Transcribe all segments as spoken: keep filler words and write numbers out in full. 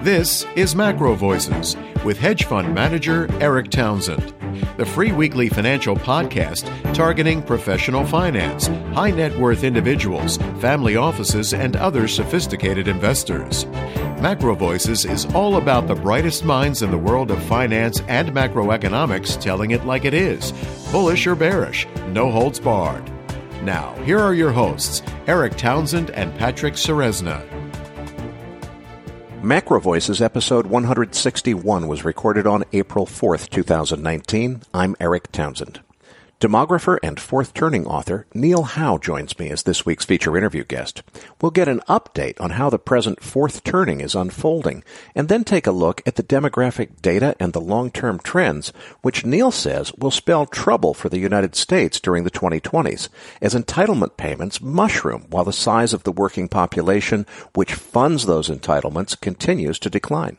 This is Macro Voices with hedge fund manager Eric Townsend, the free weekly financial podcast targeting professional finance, high net worth individuals, family offices, and other sophisticated investors. Macro Voices is all about the brightest minds in the world of finance and macroeconomics telling it like it is, bullish or bearish, no holds barred. Now, here are your hosts, Eric Townsend and Patrick Ceresna. Macro Voices episode one sixty-one was recorded on April fourth, twenty nineteen. I'm Eric Townsend. Demographer and fourth turning author Neil Howe joins me as this week's feature interview guest. We'll get an update on how the present fourth turning is unfolding, and then take a look at the demographic data and the long-term trends, which Neil says will spell trouble for the United States during the twenty twenties, as entitlement payments mushroom while the size of the working population, which funds those entitlements, continues to decline.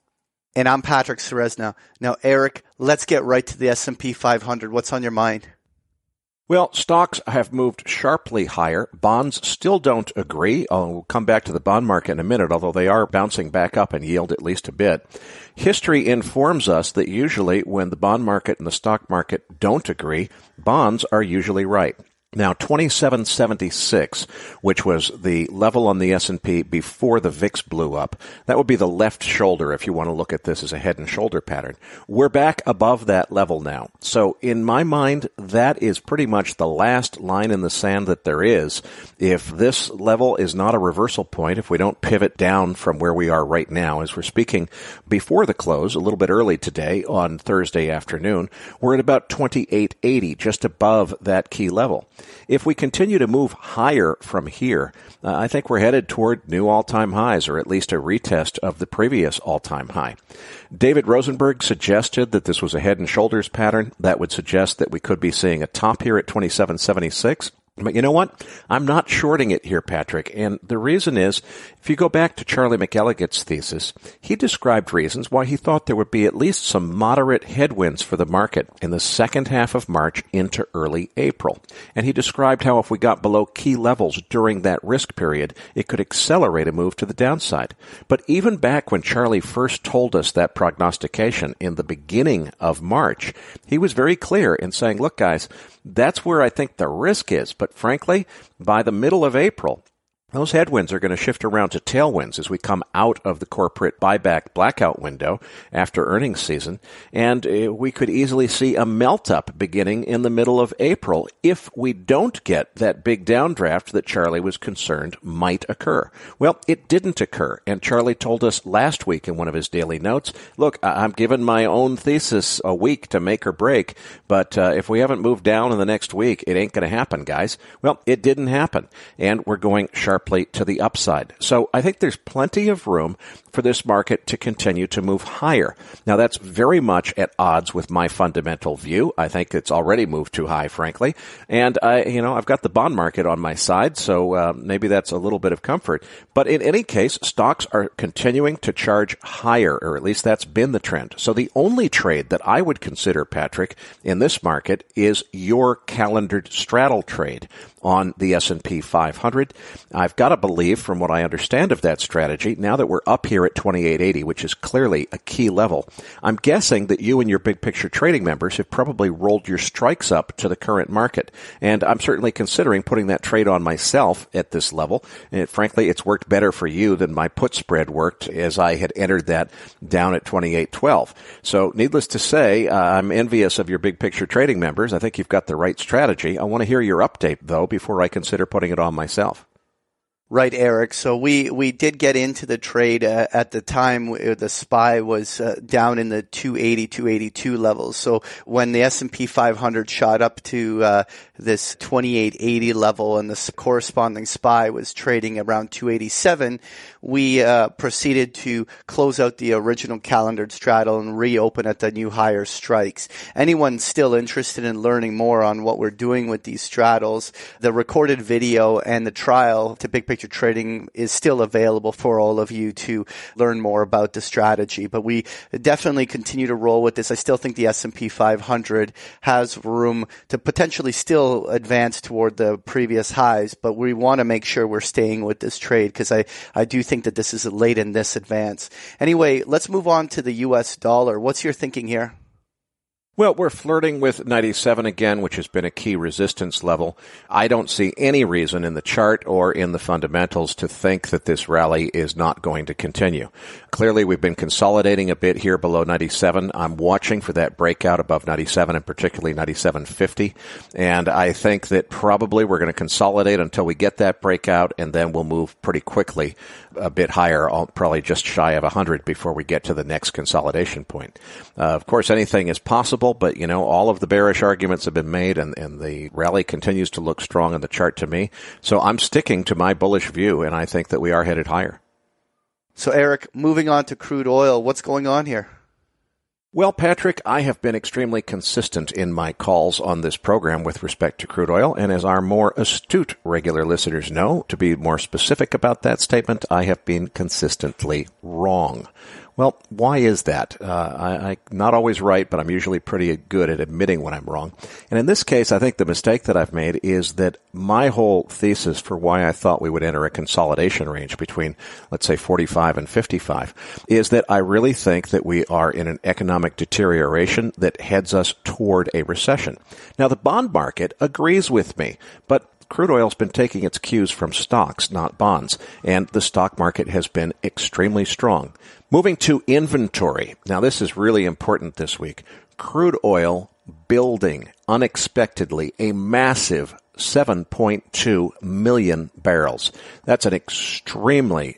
And I'm Patrick Ceresna. Now, Eric, let's get right to the S and P five hundred. What's on your mind? Well, stocks have moved sharply higher. Bonds still don't agree. Oh, we'll come back to the bond market in a minute, although they are bouncing back up in yield at least a bit. History informs us that usually when the bond market and the stock market don't agree, bonds are usually right. Now, twenty-seven seventy-six, which was the level on the S and P before the V I X blew up, that would be the left shoulder if you want to look at this as a head and shoulder pattern. We're back above that level now. So in my mind, that is pretty much the last line in the sand that there is. If this level is not a reversal point, if we don't pivot down from where we are right now, as we're speaking before the close, a little bit early today on Thursday afternoon, we're at about twenty-eight eighty, just above that key level. If we continue to move higher from here, uh, I think we're headed toward new all-time highs, or at least a retest of the previous all-time high. David Rosenberg suggested that this was a head and shoulders pattern. That would suggest that we could be seeing a top here at twenty-seven seventy-six. But you know what? I'm not shorting it here, Patrick. And the reason is, if you go back to Charlie McElligot's thesis, he described reasons why he thought there would be at least some moderate headwinds for the market in the second half of March into early April. And he described how if we got below key levels during that risk period, it could accelerate a move to the downside. But even back when Charlie first told us that prognostication in the beginning of March, he was very clear in saying, look, guys, that's where I think the risk is. But frankly, by the middle of April, those headwinds are going to shift around to tailwinds as we come out of the corporate buyback blackout window after earnings season. And uh, we could easily see a melt-up beginning in the middle of April if we don't get that big downdraft that Charlie was concerned might occur. Well, it didn't occur. And Charlie told us last week in one of his daily notes, look, I'm giving my own thesis a week to make or break, but uh, if we haven't moved down in the next week, it ain't going to happen, guys. Well, it didn't happen. And we're going sharp to the upside. So I think there's plenty of room for this market to continue to move higher. Now, that's very much at odds with my fundamental view. I think it's already moved too high, frankly. And I, you know, I've got the bond market on my side, so uh, maybe that's a little bit of comfort. But in any case, stocks are continuing to charge higher, or at least that's been the trend. So the only trade that I would consider, Patrick, in this market is your calendared straddle trade on the S and P five hundred. I've got to believe, from what I understand of that strategy, now that we're up here at twenty-eight eighty, which is clearly a key level, I'm guessing that you and your big picture trading members have probably rolled your strikes up to the current market. And I'm certainly considering putting that trade on myself at this level. And frankly, it's worked better for you than my put spread worked as I had entered that down at twenty-eight twelve. So needless to say, uh, I'm envious of your big picture trading members. I think you've got the right strategy. I want to hear your update, though, before I consider putting it on myself. Right, Eric. So we, we did get into the trade uh, at the time the S P Y was uh, down in the two eighty, two eighty-two levels. So when the S and P five hundred shot up to uh, this twenty-eight eighty level and the corresponding S P Y was trading around two eighty-seven, we uh, proceeded to close out the original calendared straddle and reopen at the new higher strikes. Anyone still interested in learning more on what we're doing with these straddles, the recorded video and the trial to Big Picture future trading is still available for all of you to learn more about the strategy. But we definitely continue to roll with this. I still think the S and P five hundred has room to potentially still advance toward the previous highs, but we want to make sure we're staying with this trade because I, I do think that this is late in this advance. Anyway, let's move on to the U S dollar. What's your thinking here? Well, we're flirting with ninety-seven again, which has been a key resistance level. I don't see any reason in the chart or in the fundamentals to think that this rally is not going to continue. Clearly, we've been consolidating a bit here below ninety-seven. I'm watching for that breakout above ninety-seven and particularly ninety-seven fifty. And I think that probably we're going to consolidate until we get that breakout, and then we'll move pretty quickly a bit higher, probably just shy of one hundred before we get to the next consolidation point. Uh, of course, anything is possible. But, you know, all of the bearish arguments have been made, and, and the rally continues to look strong in the chart to me. So I'm sticking to my bullish view, and I think that we are headed higher. So, Eric, moving on to crude oil, what's going on here? Well, Patrick, I have been extremely consistent in my calls on this program with respect to crude oil, and as our more astute regular listeners know, to be more specific about that statement, I have been consistently wrong. Well, why is that? Uh, I, I'm not always right, but I'm usually pretty good at admitting when I'm wrong. And in this case, I think the mistake that I've made is that my whole thesis for why I thought we would enter a consolidation range between, let's say, forty-five and fifty-five, is that I really think that we are in an economic deterioration that heads us toward a recession. Now, the bond market agrees with me, but crude oil's been taking its cues from stocks, not bonds, and the stock market has been extremely strong. Moving to inventory. Now, this is really important this week. Crude oil building unexpectedly a massive seven point two million barrels. That's an extremely,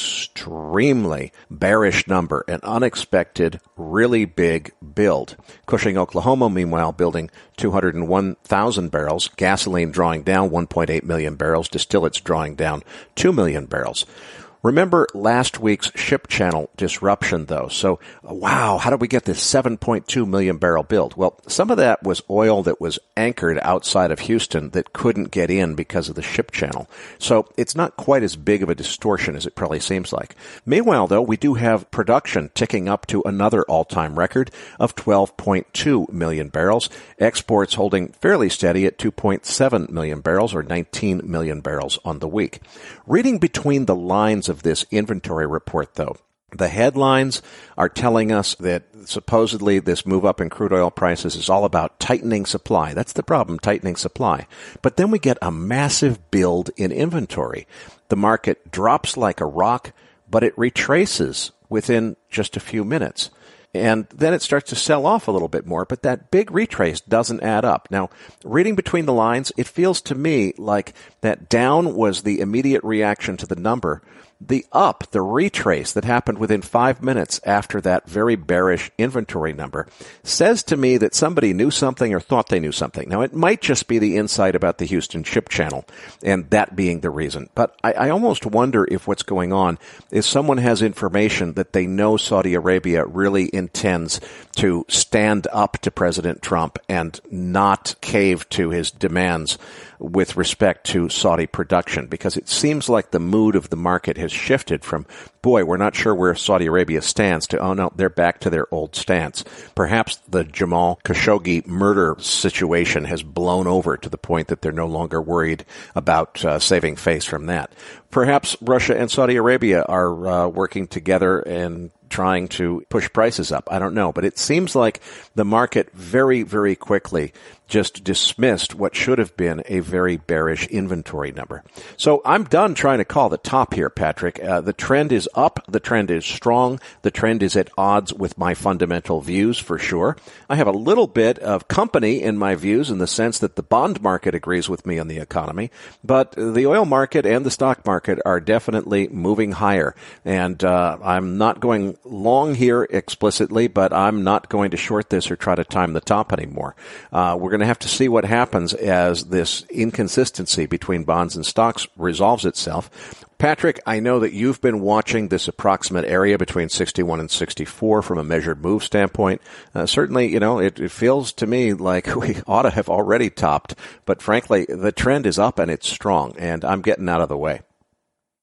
extremely bearish number, an unexpected, really big build. Cushing, Oklahoma, meanwhile, building two hundred one thousand barrels. Gasoline drawing down one point eight million barrels. Distillates drawing down two million barrels. Remember last week's ship channel disruption, though. So, wow, how did we get this seven point two million barrel build? Well, some of that was oil that was anchored outside of Houston that couldn't get in because of the ship channel. So it's not quite as big of a distortion as it probably seems like. Meanwhile, though, we do have production ticking up to another all-time record of twelve point two million barrels. Exports holding fairly steady at two point seven million barrels, or nineteen million barrels on the week. Reading between the lines of this inventory report, though, the headlines are telling us that supposedly this move up in crude oil prices is all about tightening supply. That's the problem, tightening supply. But then we get a massive build in inventory. The market drops like a rock, but it retraces within just a few minutes. And then it starts to sell off a little bit more, but that big retrace doesn't add up. Now, reading between the lines, it feels to me like that down was the immediate reaction to the number. The up, the retrace that happened within five minutes after that very bearish inventory number, says to me that somebody knew something or thought they knew something. Now, it might just be the insight about the Houston ship channel, and that being the reason. But I, I almost wonder if what's going on is someone has information that they know Saudi Arabia really intends to stand up to President Trump and not cave to his demands with respect to Saudi production, because it seems like the mood of the market has shifted from, boy, we're not sure where Saudi Arabia stands, to, oh no, they're back to their old stance. Perhaps the Jamal Khashoggi murder situation has blown over to the point that they're no longer worried about uh, saving face from that. Perhaps Russia and Saudi Arabia are uh, working together and trying to push prices up. I don't know, but it seems like the market very, very quickly just dismissed what should have been a very bearish inventory number. So I'm done trying to call the top here, Patrick. Uh, the trend is up. The trend is strong. The trend is at odds with my fundamental views for sure. I have a little bit of company in my views in the sense that the bond market agrees with me on the economy, but the oil market and the stock market are definitely moving higher. And uh, I'm not going long here explicitly, but I'm not going to short this or try to time the top anymore. Uh, we're going to have to see what happens as this inconsistency between bonds and stocks resolves itself. Patrick, I know that you've been watching this approximate area between sixty-one and sixty-four from a measured move standpoint. Uh, certainly, you know, it, it feels to me like we ought to have already topped, but frankly, the trend is up and it's strong, and I'm getting out of the way.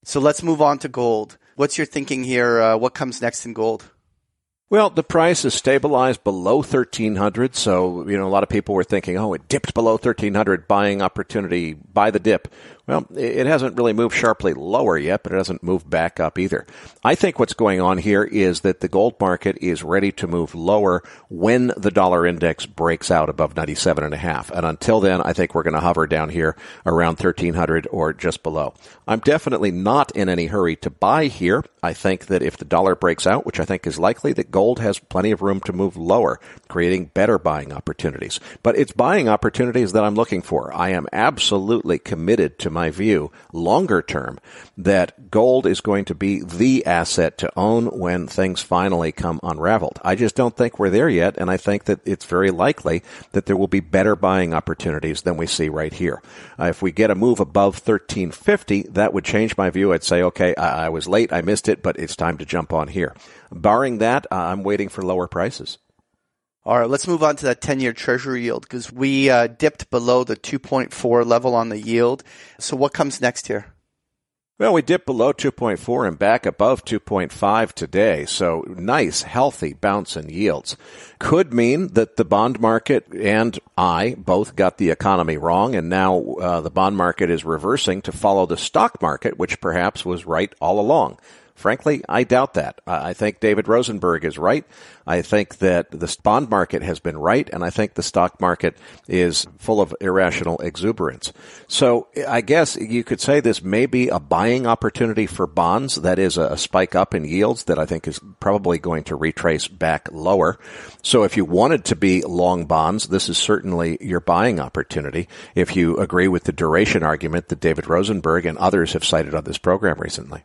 So let's move on to gold. What's your thinking here? Uh, what comes next in gold? Well, the price is stabilized below thirteen hundred, so, you know, a lot of people were thinking, oh, it dipped below thirteen hundred, buying opportunity, buy the dip. Well, it hasn't really moved sharply lower yet, but it hasn't moved back up either. I think what's going on here is that the gold market is ready to move lower when the dollar index breaks out above ninety-seven and a half. And until then, I think we're going to hover down here around thirteen hundred or just below. I'm definitely not in any hurry to buy here. I think that if the dollar breaks out, which I think is likely, that gold has plenty of room to move lower, creating better buying opportunities. But it's buying opportunities that I'm looking for. I am absolutely committed to my view, longer term, that gold is going to be the asset to own when things finally come unraveled. I just don't think we're there yet, and I think that it's very likely that there will be better buying opportunities than we see right here. Uh, if we get a move above thirteen fifty, that would change my view. I'd say, okay, I, I was late, I missed it, but it's time to jump on here. Barring that, uh, I'm waiting for lower prices. All right, let's move on to that ten-year Treasury yield because we uh, dipped below the two point four level on the yield. So what comes next here? Well, we dipped below two point four and back above two point five today. So nice, healthy bounce in yields. Could mean that the bond market and I both got the economy wrong, and now uh, the bond market is reversing to follow the stock market, which perhaps was right all along. Frankly, I doubt that. I think David Rosenberg is right. I think that the bond market has been right, and I think the stock market is full of irrational exuberance. So I guess you could say this may be a buying opportunity for bonds. That is a spike up in yields that I think is probably going to retrace back lower. So if you wanted to be long bonds, this is certainly your buying opportunity if you agree with the duration argument that David Rosenberg and others have cited on this program recently.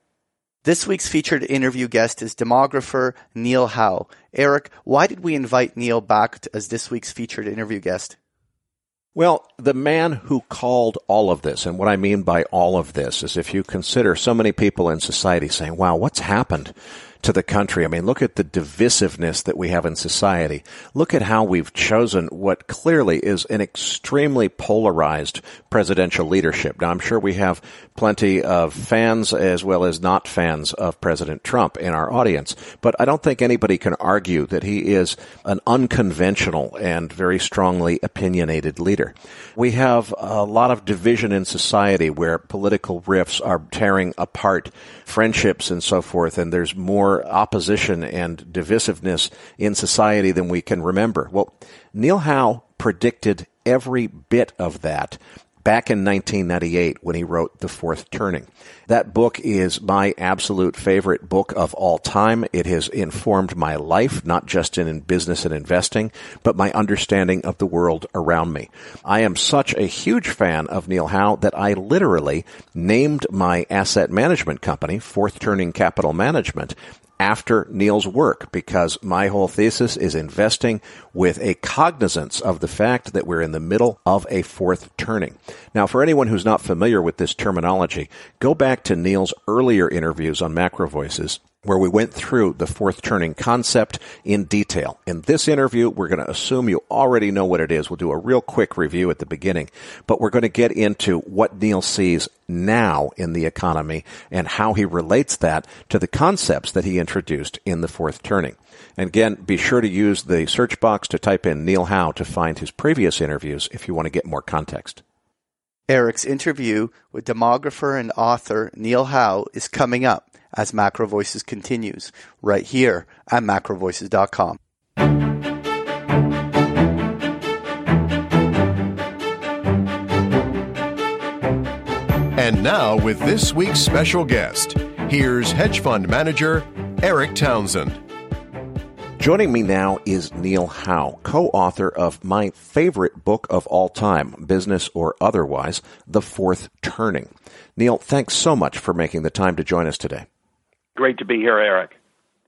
This week's featured interview guest is demographer Neil Howe. Eric, why did we invite Neil back as this week's featured interview guest? Well, the man who called all of this, and what I mean by all of this is if you consider so many people in society saying, wow, what's happened to the country? I mean, look at the divisiveness that we have in society. Look at how we've chosen what clearly is an extremely polarized presidential leadership. Now, I'm sure we have plenty of fans as well as not fans of President Trump in our audience, but I don't think anybody can argue that he is an unconventional and very strongly opinionated leader. We have a lot of division in society where political rifts are tearing apart friendships and so forth, and there's more opposition and divisiveness in society than we can remember. Well, Neil Howe predicted every bit of that back in nineteen ninety-eight when he wrote The Fourth Turning. That book is my absolute favorite book of all time. It has informed my life, not just in business and investing, but my understanding of the world around me. I am such a huge fan of Neil Howe that I literally named my asset management company, Fourth Turning Capital Management, after Neil's work, because my whole thesis is investing with a cognizance of the fact that we're in the middle of a fourth turning. Now, for anyone who's not familiar with this terminology, go back to Neil's earlier interviews on Macro Voices, where we went through the fourth turning concept in detail. In this interview, we're going to assume you already know what it is. We'll do a real quick review at the beginning, but we're going to get into what Neil sees now in the economy and how he relates that to the concepts that he introduced in the fourth turning. And again, be sure to use the search box to type in Neil Howe to find his previous interviews if you want to get more context. Eric's interview with demographer and author Neil Howe is coming up as Macro Voices continues, right here at macro voices dot com. And now, with this week's special guest, here's hedge fund manager Eric Townsend. Joining me now is Neil Howe, co-author of my favorite book of all time, business or otherwise, The Fourth Turning. Neil, thanks so much for making the time to join us today. Great to be here, Eric.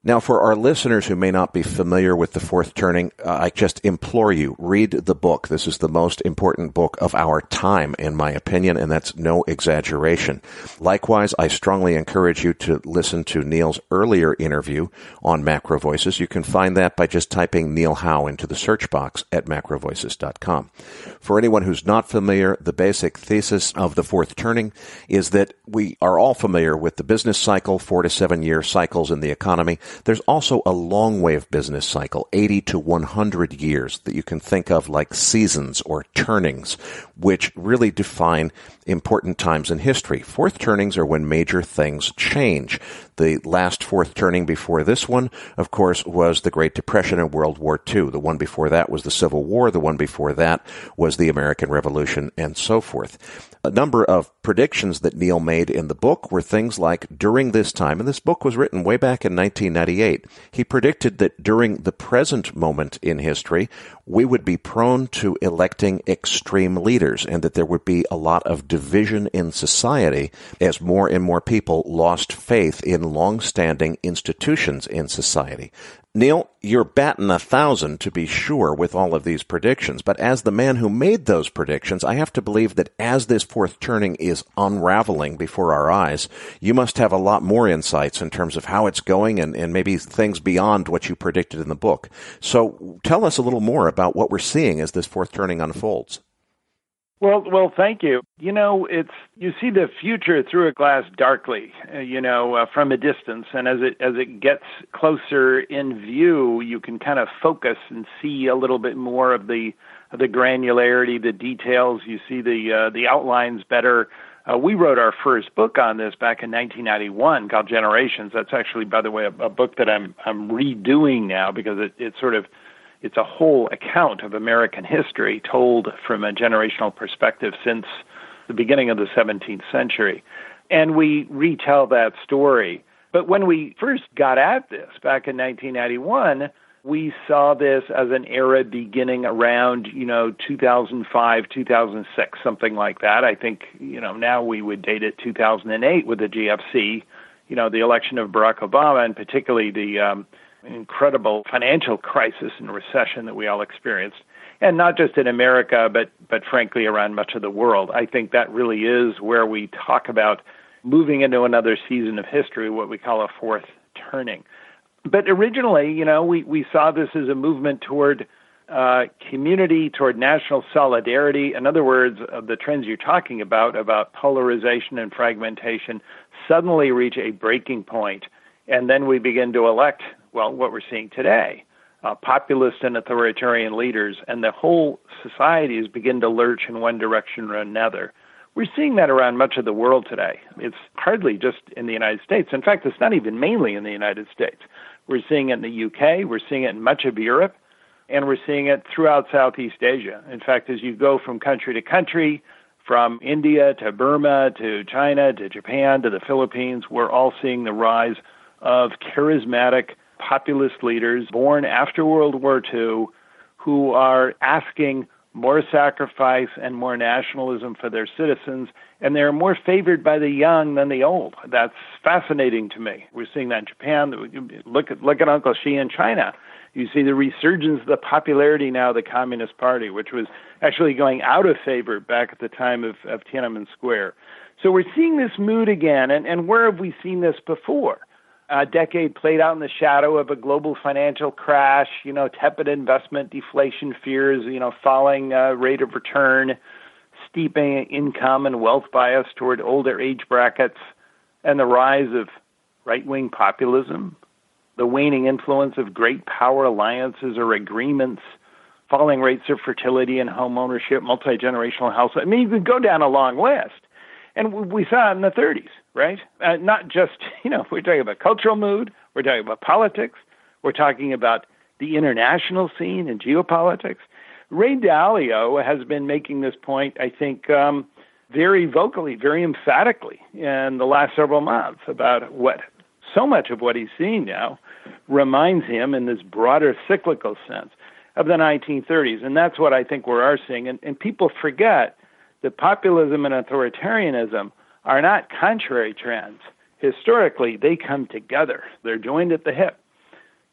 Now, for our listeners who may not be familiar with The Fourth Turning, uh, I just implore you, read the book. This is the most important book of our time, in my opinion, and that's no exaggeration. Likewise, I strongly encourage you to listen to Neil's earlier interview on Macro Voices. You can find that by just typing Neil Howe into the search box at macro voices dot com. For anyone who's not familiar, the basic thesis of The Fourth Turning is that we are all familiar with the business cycle, four to seven year cycles in the economy. There's also a long wave business cycle, eighty to one hundred years, that you can think of like seasons or turnings, which really define important times in history. Fourth turnings are when major things change. The last fourth turning before this one, of course, was the Great Depression and World War Two. The one before that was the Civil War. The one before that was the American Revolution, and so forth. A number of predictions that Neil made in the book were things like, during this time, and this book was written way back in nineteen ninety-eight, he predicted that during the present moment in history, we would be prone to electing extreme leaders, and that there would be a lot of division in society as more and more people lost faith in long-standing institutions in society. Neil, you're batting a thousand, to be sure, with all of these predictions, but as the man who made those predictions, I have to believe that as this fourth turning is unraveling before our eyes, you must have a lot more insights in terms of how it's going and, and maybe things beyond what you predicted in the book. So tell us a little more about what we're seeing as this fourth turning unfolds. Well, well, thank you. You know, it's you see the future through a glass darkly, uh, you know, uh, from a distance, and as it as it gets closer in view, you can kind of focus and see a little bit more of the of the granularity, the details. You see the uh, the outlines better. Uh, we wrote our first book on this back in nineteen ninety-one, called Generations. That's actually, by the way, a, a book that I'm I'm redoing now because it it sort of It's a whole account of American history told from a generational perspective since the beginning of the seventeenth century. And we retell that story. But when we first got at this back in nineteen ninety-one, we saw this as an era beginning around, you know, two thousand five, two thousand six, something like that. I think, you know, now we would date it two thousand eight with the G F C, you know, the election of Barack Obama, and particularly the um, incredible financial crisis and recession that we all experienced, and not just in America, but but frankly around much of the world. I think that really is where we talk about moving into another season of history, what we call a fourth turning. But originally, you know, we, we saw this as a movement toward uh, community, toward national solidarity. In other words, uh, the trends you're talking about, about polarization and fragmentation, suddenly reach a breaking point, and then we begin to elect well, what we're seeing today, uh, populist and authoritarian leaders, and the whole society is beginning to lurch in one direction or another. We're seeing that around much of the world today. It's hardly just in the United States. In fact, it's not even mainly in the United States. We're seeing it in the U K, we're seeing it in much of Europe, and we're seeing it throughout Southeast Asia. In fact, as you go from country to country, from India to Burma to China to Japan to the Philippines, we're all seeing the rise of charismatic populist leaders born after World War Two who are asking more sacrifice and more nationalism for their citizens, and they're more favored by the young than the old. That's fascinating to me. We're seeing that in Japan. Look at look at Uncle Xi in China. You see the resurgence of the popularity now of the Communist Party, which was actually going out of favor back at the time of, of Tiananmen Square. So we're seeing this mood again, and, and where have we seen this before? A decade played out in the shadow of a global financial crash, you know, tepid investment, deflation fears, you know, falling uh, rate of return, steeping income and wealth bias toward older age brackets, and the rise of right-wing populism, the waning influence of great power alliances or agreements, falling rates of fertility and home ownership, multi-generational households. I mean, you could go down a long list. And we saw it in the thirties, right? Uh, not just, you know, we're talking about cultural mood, we're talking about politics, we're talking about the international scene and geopolitics. Ray Dalio has been making this point, I think, um, very vocally, very emphatically in the last several months about what so much of what he's seeing now reminds him in this broader cyclical sense of the nineteen thirties. And that's what I think we are seeing. And, and people forget that populism and authoritarianism are not contrary trends. Historically, they come together. They're joined at the hip.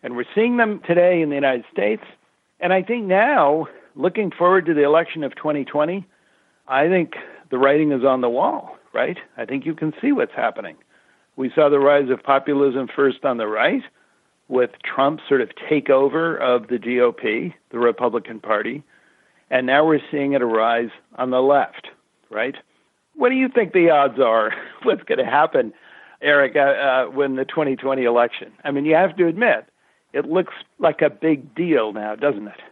And we're seeing them today in the United States. And I think now, looking forward to the election of twenty twenty, I think the writing is on the wall, right? I think you can see what's happening. We saw the rise of populism first on the right, with Trump's sort of takeover of the G O P, the Republican Party, and now we're seeing it arise on the left, right? What do you think the odds are? What's going to happen, Eric, uh, uh, when the twenty twenty election? I mean, you have to admit, it looks like a big deal now, doesn't it?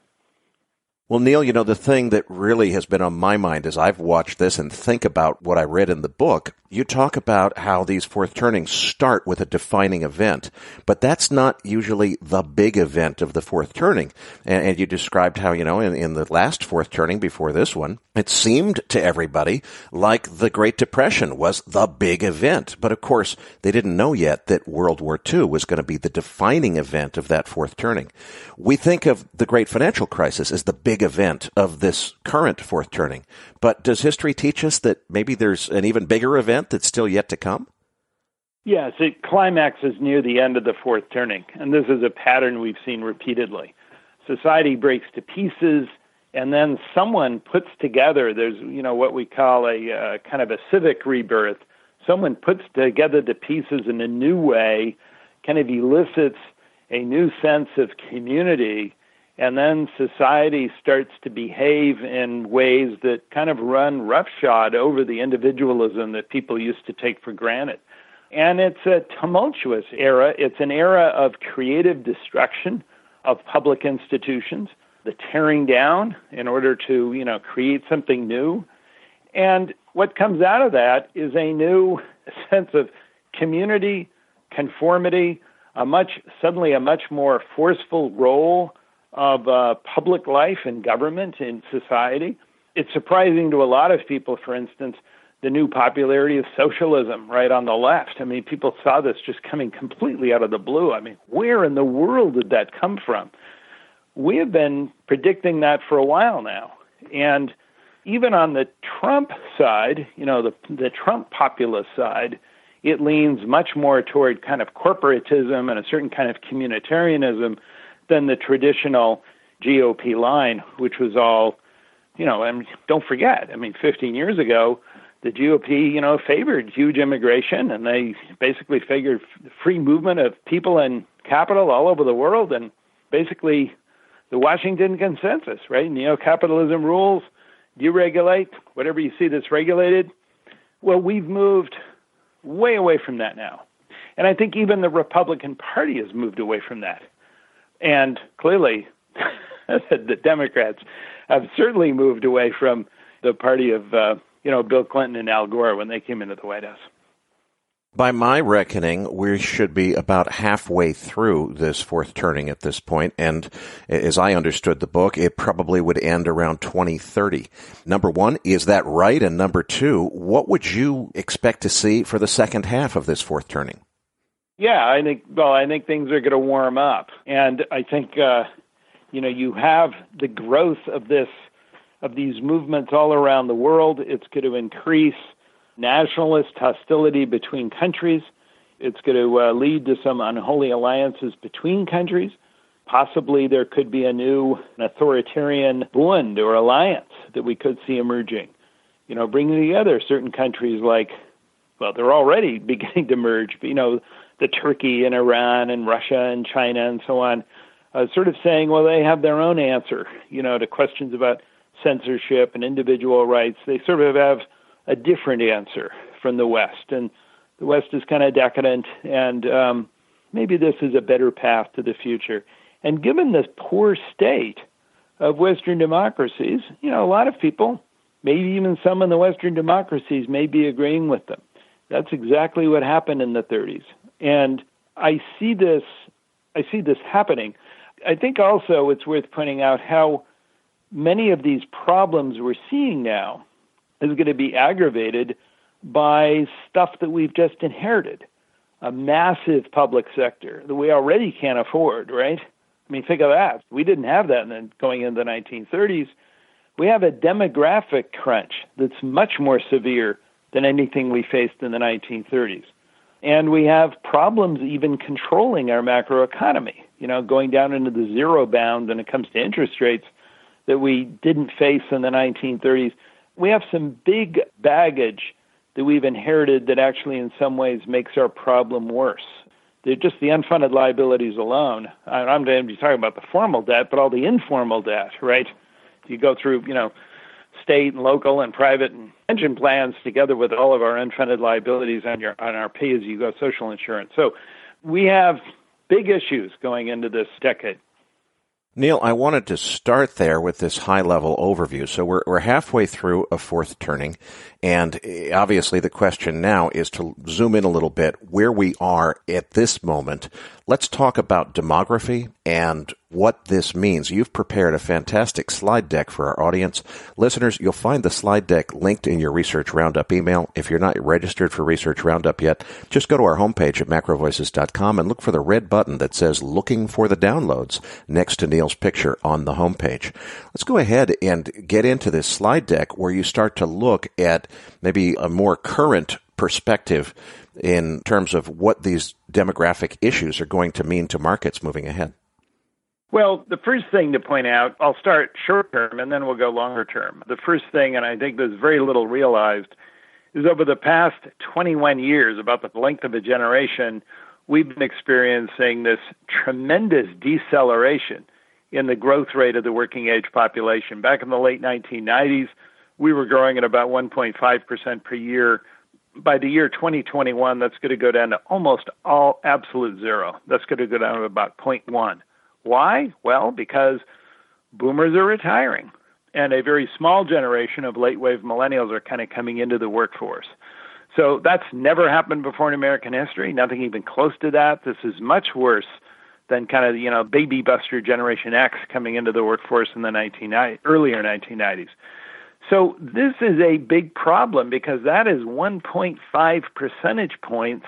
Well, Neil, you know, the thing that really has been on my mind as I've watched this and think about what I read in the book, you talk about how these fourth turnings start with a defining event, but that's not usually the big event of the fourth turning. And, and you described how, you know, in, in the last fourth turning before this one, it seemed to everybody like the Great Depression was the big event. But of course, they didn't know yet that World War Two was going to be the defining event of that fourth turning. We think of the Great Financial Crisis as the big event of this current fourth turning. But does history teach us that maybe there's an even bigger event that's still yet to come? Yes, it climaxes near the end of the fourth turning, and this is a pattern we've seen repeatedly. Society breaks to pieces, and then someone puts together, there's, you know, what we call a uh, kind of a civic rebirth. Someone puts together the pieces in a new way, kind of elicits a new sense of community, and then society starts to behave in ways that kind of run roughshod over the individualism that people used to take for granted. And it's a tumultuous era. It's an era of creative destruction of public institutions, the tearing down in order to, you know, create something new. And what comes out of that is a new sense of community, conformity, a much, suddenly a much more forceful role of uh, public life and government in society. It's surprising to a lot of people, for instance, the new popularity of socialism right on the left. I mean, people saw this just coming completely out of the blue. I mean, where in the world did that come from? We have been predicting that for a while now. And even on the Trump side, you know, the, the Trump populist side, it leans much more toward kind of corporatism and a certain kind of communitarianism than the traditional G O P line, which was all, you know, and don't forget, I mean, fifteen years ago, the G O P, you know, favored huge immigration, and they basically favored free movement of people and capital all over the world, and basically the Washington Consensus, right? Neo-capitalism rules, deregulate, whatever you see that's regulated. Well, we've moved way away from that now. And I think even the Republican Party has moved away from that. And clearly, the Democrats have certainly moved away from the party of, uh, you know, Bill Clinton and Al Gore when they came into the White House. By my reckoning, we should be about halfway through this fourth turning at this point, and as I understood the book, it probably would end around twenty thirty. Number one, is that right? And number two, what would you expect to see for the second half of this fourth turning? Yeah, I think, well, I think things are going to warm up. And I think, uh, you know, you have the growth of this, of these movements all around the world. It's going to increase nationalist hostility between countries. It's going to uh, lead to some unholy alliances between countries. Possibly there could be a new authoritarian Bund or alliance that we could see emerging. You know, bringing together certain countries like, well, they're already beginning to merge, but, you know, the Turkey and Iran and Russia and China and so on, uh, sort of saying, well, they have their own answer, you know, to questions about censorship and individual rights. They sort of have a different answer from the West. And the West is kind of decadent, and um, maybe this is a better path to the future. And given the poor state of Western democracies, you know, a lot of people, maybe even some in the Western democracies, may be agreeing with them. That's exactly what happened in the thirties. And I see this, I see this happening. I think also it's worth pointing out how many of these problems we're seeing now is going to be aggravated by stuff that we've just inherited. A massive public sector that we already can't afford, right? I mean, think of that. We didn't have that in the, going into the nineteen thirties. We have a demographic crunch that's much more severe than anything we faced in the nineteen thirties. And we have problems even controlling our macroeconomy. you know, going down into the zero bound when it comes to interest rates that we didn't face in the nineteen thirties. We have some big baggage that we've inherited that actually in some ways makes our problem worse. They're just the unfunded liabilities alone. I'm not even talking about the formal debt, but all the informal debt, right? You go through, you know, state and local and private and pension plans together with all of our unfunded liabilities on your on our pay-as-you-go social insurance. So we have big issues going into this decade. Neil, I wanted to start there with this high-level overview. So we're we're halfway through a fourth turning, and obviously the question now is to zoom in a little bit where we are at this moment. Let's talk about demography and what this means. You've prepared a fantastic slide deck for our audience. Listeners, you'll find the slide deck linked in your Research Roundup email. If you're not registered for Research Roundup yet, just go to our homepage at macro voices dot com and look for the red button that says Looking for the Downloads next to Neil's picture on the homepage. Let's go ahead and get into this slide deck where you start to look at maybe a more current perspective in terms of what these demographic issues are going to mean to markets moving ahead. Well, the first thing to point out, I'll start short term and then we'll go longer term. The first thing, and I think there's very little realized, is over the past twenty-one years, about the length of a generation, we've been experiencing this tremendous deceleration in the growth rate of the working age population. Back in the late nineteen nineties, we were growing at about one point five percent per year. By the year twenty twenty-one, that's going to go down to almost all absolute zero. That's going to go down to about zero point one. Why? Well, because boomers are retiring, and a very small generation of late-wave millennials are kind of coming into the workforce. So that's never happened before in American history, nothing even close to that. This is much worse than kind of, you know, baby buster Generation X coming into the workforce in the nineteen earlier nineteen nineties. So this is a big problem because that is one point five percentage points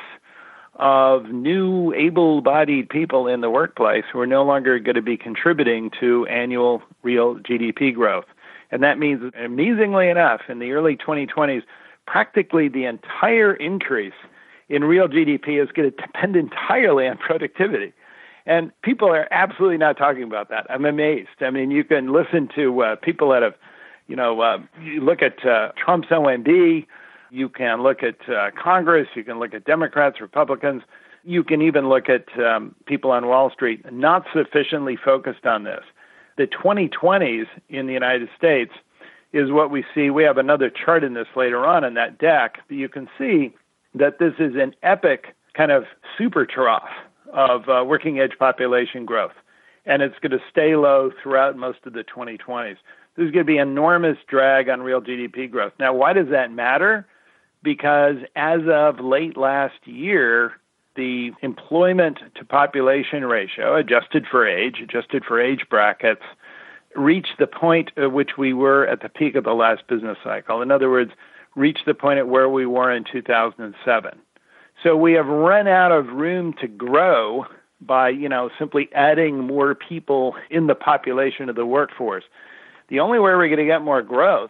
of new able-bodied people in the workplace who are no longer going to be contributing to annual real G D P growth. And that means, amazingly enough, in the early twenty twenties, practically the entire increase in real G D P is going to depend entirely on productivity. And people are absolutely not talking about that. I'm amazed. I mean, you can listen to uh, people that have, you know, uh, you look at uh, Trump's O M B, you can look at uh, Congress, you can look at Democrats, Republicans, you can even look at um, people on Wall Street, not sufficiently focused on this. The twenty twenties in the United States is what we see. We have another chart in this later on in that deck, but you can see that this is an epic kind of super trough of uh, working age population growth, and it's going to stay low throughout most of the twenty twenties. There's going to be enormous drag on real G D P growth. Now, why does that matter? Because as of late last year, the employment to population ratio, adjusted for age, adjusted for age brackets, reached the point at which we were at the peak of the last business cycle. In other words, reached the point at where we were in two thousand seven. So we have run out of room to grow by, you know, simply adding more people in the population of the workforce. The only way we're going to get more growth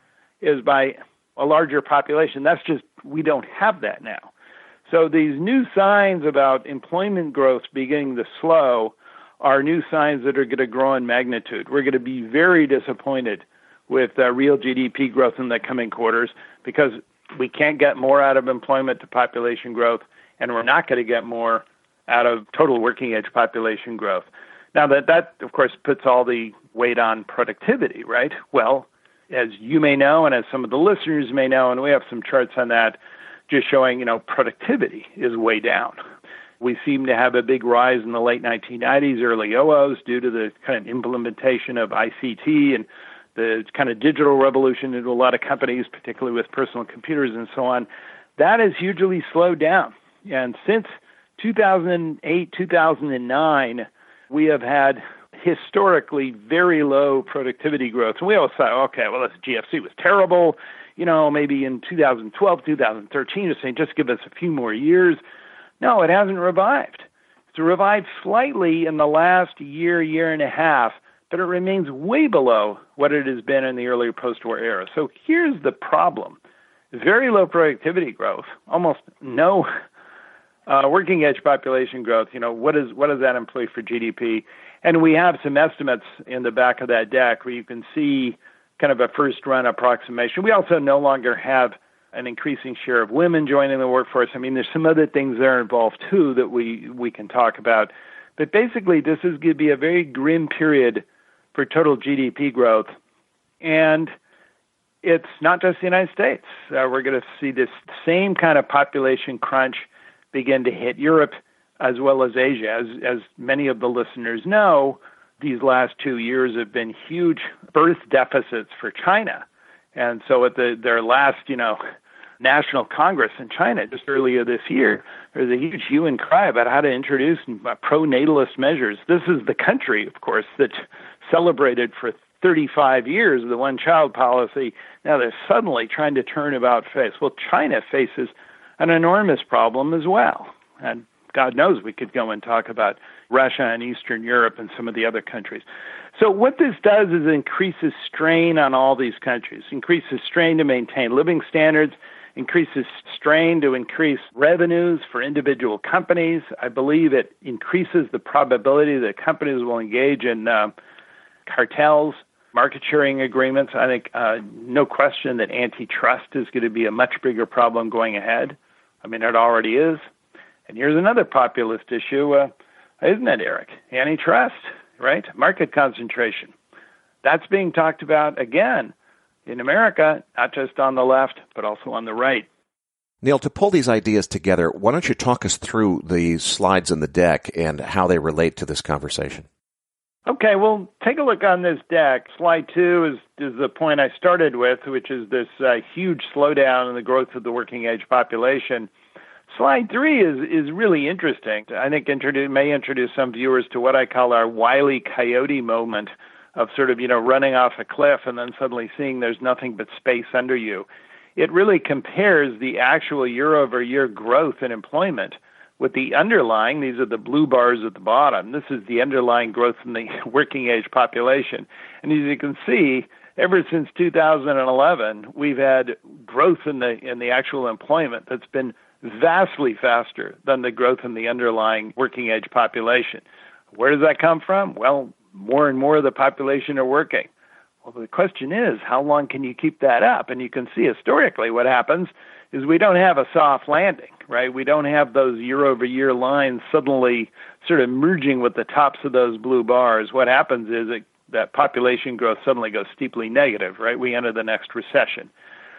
is by a larger population. That's just, we don't have that now. So these new signs about employment growth beginning to slow are new signs that are going to grow in magnitude. We're going to be very disappointed with uh, real G D P growth in the coming quarters because we can't get more out of employment to population growth, and we're not going to get more out of total working age population growth. Now, that, that, of course, puts all the weight on productivity, right? Well, as you may know, and as some of the listeners may know, and we have some charts on that, just showing, you know, productivity is way down. We seem to have a big rise in the late nineteen nineties, early O Os, due to the kind of implementation of I C T and the kind of digital revolution into a lot of companies, particularly with personal computers and so on. That has hugely slowed down. And since two thousand eight, two thousand nine, we have had historically very low productivity growth. And we always thought, okay, well, this G F C was terrible. You know, maybe in two thousand twelve, two thousand thirteen, you're saying just give us a few more years. No, it hasn't revived. It's revived slightly in the last year, year and a half, but it remains way below what it has been in the earlier post-war era. So here's the problem. Very low productivity growth, almost no uh, working age population growth, you know, what is what does that imply for G D P? And we have some estimates in the back of that deck where you can see kind of a first run approximation. We also no longer have an increasing share of women joining the workforce. I mean, there's some other things there involved too that we, we can talk about. But basically, this is going to be a very grim period for total G D P growth. And it's not just the United States. Uh, we're going to see this same kind of population crunch begin to hit Europe as well as Asia. As, as many of the listeners know, these last two years have been huge birth deficits for China. And so at the, their last, you know, National Congress in China just earlier this year, there was a huge hue and cry about how to introduce pro-natalist measures. This is the country, of course, that celebrated for thirty-five years the one-child policy. Now they're suddenly trying to turn about face. Well, China faces an enormous problem as well. And God knows we could go and talk about Russia and Eastern Europe and some of the other countries. So what this does is it increases strain on all these countries, increases strain to maintain living standards, increases strain to increase revenues for individual companies. I believe it increases the probability that companies will engage in uh, cartels, market sharing agreements. I think uh, no question that antitrust is going to be a much bigger problem going ahead. I mean, it already is. And here's another populist issue, uh, isn't it, Eric? Antitrust, right? Market concentration. That's being talked about, again, in America, not just on the left, but also on the right. Neil, to pull these ideas together, why don't you talk us through the slides in the deck and how they relate to this conversation? Okay, well, take a look on this deck. Slide two is, is the point I started with, which is this uh, huge slowdown in the growth of the working age population. Slide three is, is really interesting. I think introduce, may introduce some viewers to what I call our Wile E. Coyote moment of sort of, you know, running off a cliff and then suddenly seeing there's nothing but space under you. It really compares the actual year-over-year growth in employment with the underlying, these are the blue bars at the bottom, this is the underlying growth in the working age population. And as you can see, ever since two thousand eleven, we've had growth in the in the actual employment that's been vastly faster than the growth in the underlying working age population. Where does that come from? Well, more and more of the population are working. Well, the question is, how long can you keep that up? And you can see historically what happens is we don't have a soft landing, right? We don't have those year-over-year lines suddenly sort of merging with the tops of those blue bars. What happens is it, that population growth suddenly goes steeply negative, right? We enter the next recession.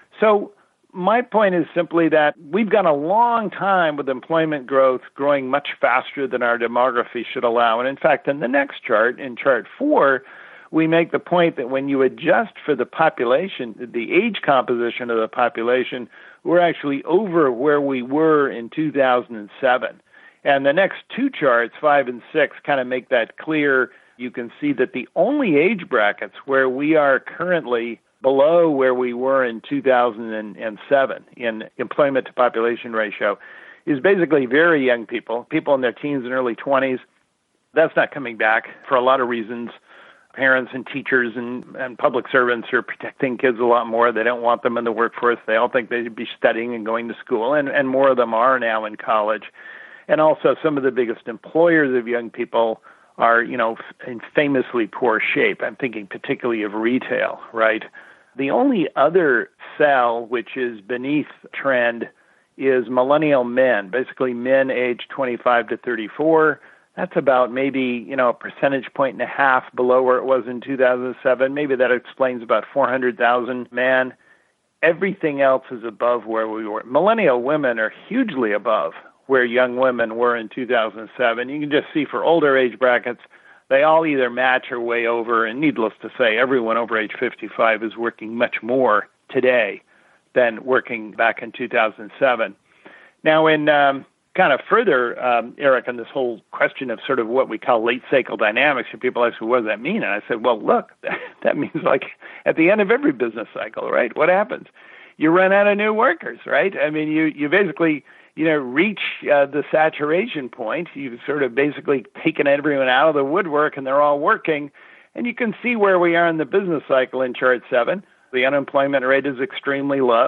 So my point is simply that we've got a long time with employment growth growing much faster than our demography should allow. And in fact, in the next chart, in chart four, we make the point that when you adjust for the population, the age composition of the population, we're actually over where we were in two thousand seven. And the next two charts, five and six, kind of make that clear. You can see that the only age brackets where we are currently below where we were in two thousand seven in employment to population ratio is basically very young people, people in their teens and early twenties. That's not coming back for a lot of reasons. Parents and teachers and, and public servants are protecting kids a lot more. They don't want them in the workforce. They all think they should be studying and going to school, and, and more of them are now in college. And also some of the biggest employers of young people are, you know, in famously poor shape. I'm thinking particularly of retail, right? The only other cell which is beneath trend is millennial men, basically men aged twenty-five to thirty-four. That's about maybe, you know, a percentage point and a half below where it was in two thousand seven. Maybe that explains about four hundred thousand men. Everything else is above where we were. Millennial women are hugely above where young women were in two thousand seven. You can just see for older age brackets, they all either match or way over. And needless to say, everyone over age fifty-five is working much more today than working back in two thousand seven. Now, in um, kind of further, um, Eric, on this whole question of sort of what we call late cycle dynamics, and people ask me, what does that mean? And I said, well, look, that means like at the end of every business cycle, right? What happens? You run out of new workers, right? I mean, you, you basically, you know, reach uh, the saturation point. You've sort of basically taken everyone out of the woodwork and they're all working. And you can see where we are in the business cycle in chart seven. The unemployment rate is extremely low.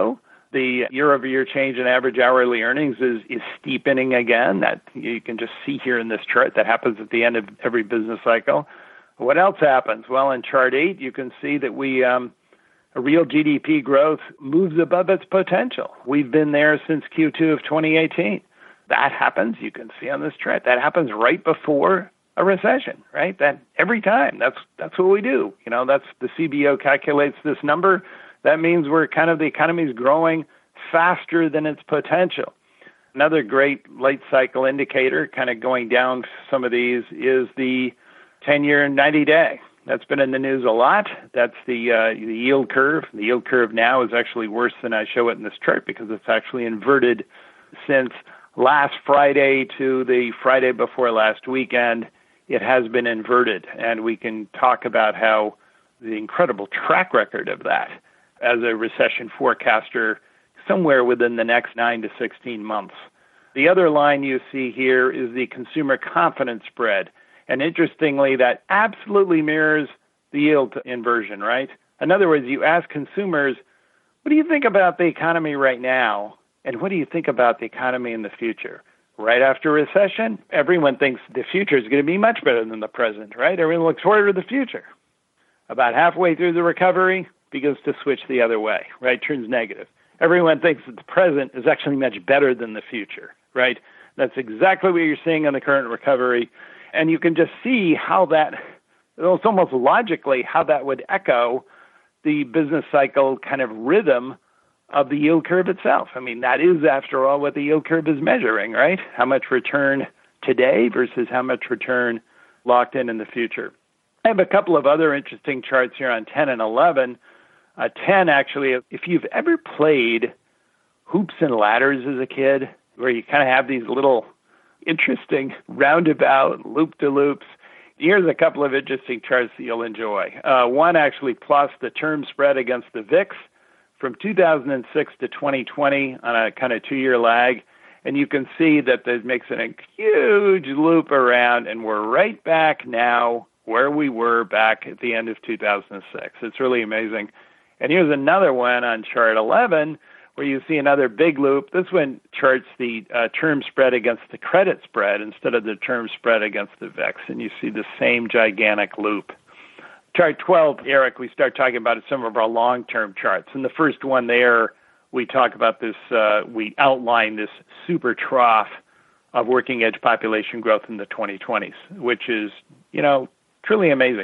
The year-over-year change in average hourly earnings is, is steepening again. That you can just see here in this chart. That happens at the end of every business cycle. What else happens? Well, in chart eight, you can see that we um, a real G D P growth moves above its potential. We've been there since Q two of twenty eighteen. That happens, you can see on this chart, that happens right before a recession, right? That every time. That's that's what we do. You know, that's the C B O calculates this number. That means we're kind of, the economy is growing faster than its potential. Another great late cycle indicator, kind of going down some of these, is the ten-year ninety-day. That's been in the news a lot. That's the, uh, the yield curve. The yield curve now is actually worse than I show it in this chart because it's actually inverted since last Friday to the Friday before last weekend. It has been inverted, and we can talk about how the incredible track record of that as a recession forecaster somewhere within the next nine to sixteen months. The other line you see here is the consumer confidence spread. And interestingly, that absolutely mirrors the yield inversion, right? In other words, you ask consumers, what do you think about the economy right now? And what do you think about the economy in the future? Right after recession, everyone thinks the future is going to be much better than the present, right? Everyone looks forward to the future. About halfway through the recovery, begins to switch the other way, right? Turns negative. Everyone thinks that the present is actually much better than the future, right? That's exactly what you're seeing in the current recovery. And you can just see how that, it's almost logically how that would echo the business cycle kind of rhythm of the yield curve itself. I mean, that is, after all, what the yield curve is measuring, right? How much return today versus how much return locked in in the future. I have a couple of other interesting charts here on ten and eleven. Uh, ten, actually, if you've ever played hoops and ladders as a kid, where you kind of have these little interesting roundabout loop-de-loops, here's a couple of interesting charts that you'll enjoy. Uh, one actually plots the term spread against the V I X from two thousand six to twenty twenty on a kind of two-year lag, and you can see that that makes a huge loop around, and we're right back now where we were back at the end of two thousand six. It's really amazing. And here's another one on chart eleven, where you see another big loop. This one charts the uh, term spread against the credit spread instead of the term spread against the V I X, and you see the same gigantic loop. Chart twelve, Eric, we start talking about some of our long-term charts. And the first one there, we talk about this, uh, we outline this super trough of working age population growth in the twenty twenties, which is, you know, truly amazing.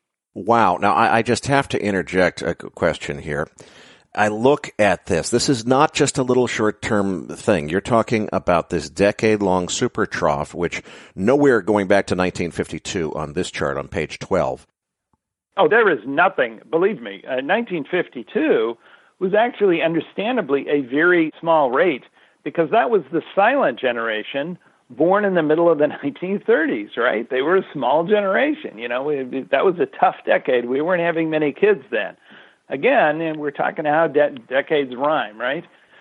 Wow. Now, I, I just have to interject a question here. I look at this. This is not just a little short-term thing. You're talking about this decade-long super trough, which nowhere going back to nineteen fifty-two on this chart on page twelve. Oh, there is nothing. Believe me, uh, nineteen fifty-two was actually understandably a very small rate because that was the silent generation born in the middle of the nineteen thirties, right? They were a small generation. You know, we, that was a tough decade. We weren't having many kids then. Again, and we're talking how de- decades rhyme, right?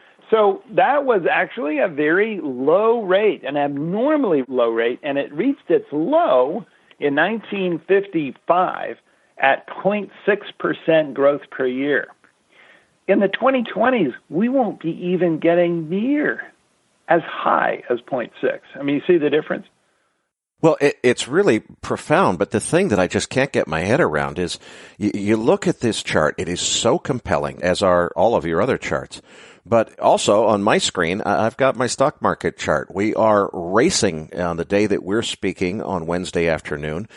So that was actually a very low rate, an abnormally low rate, and it reached its low in nineteen fifty-five at zero point six percent growth per year. In the twenty twenties, we won't be even getting near as high as zero point six. I mean, you see the difference? Well, it, it's really profound, but the thing that I just can't get my head around is you, you look at this chart, it is so compelling, as are all of your other charts. But also on my screen, I've got my stock market chart. We are racing on the day that we're speaking on Wednesday afternoon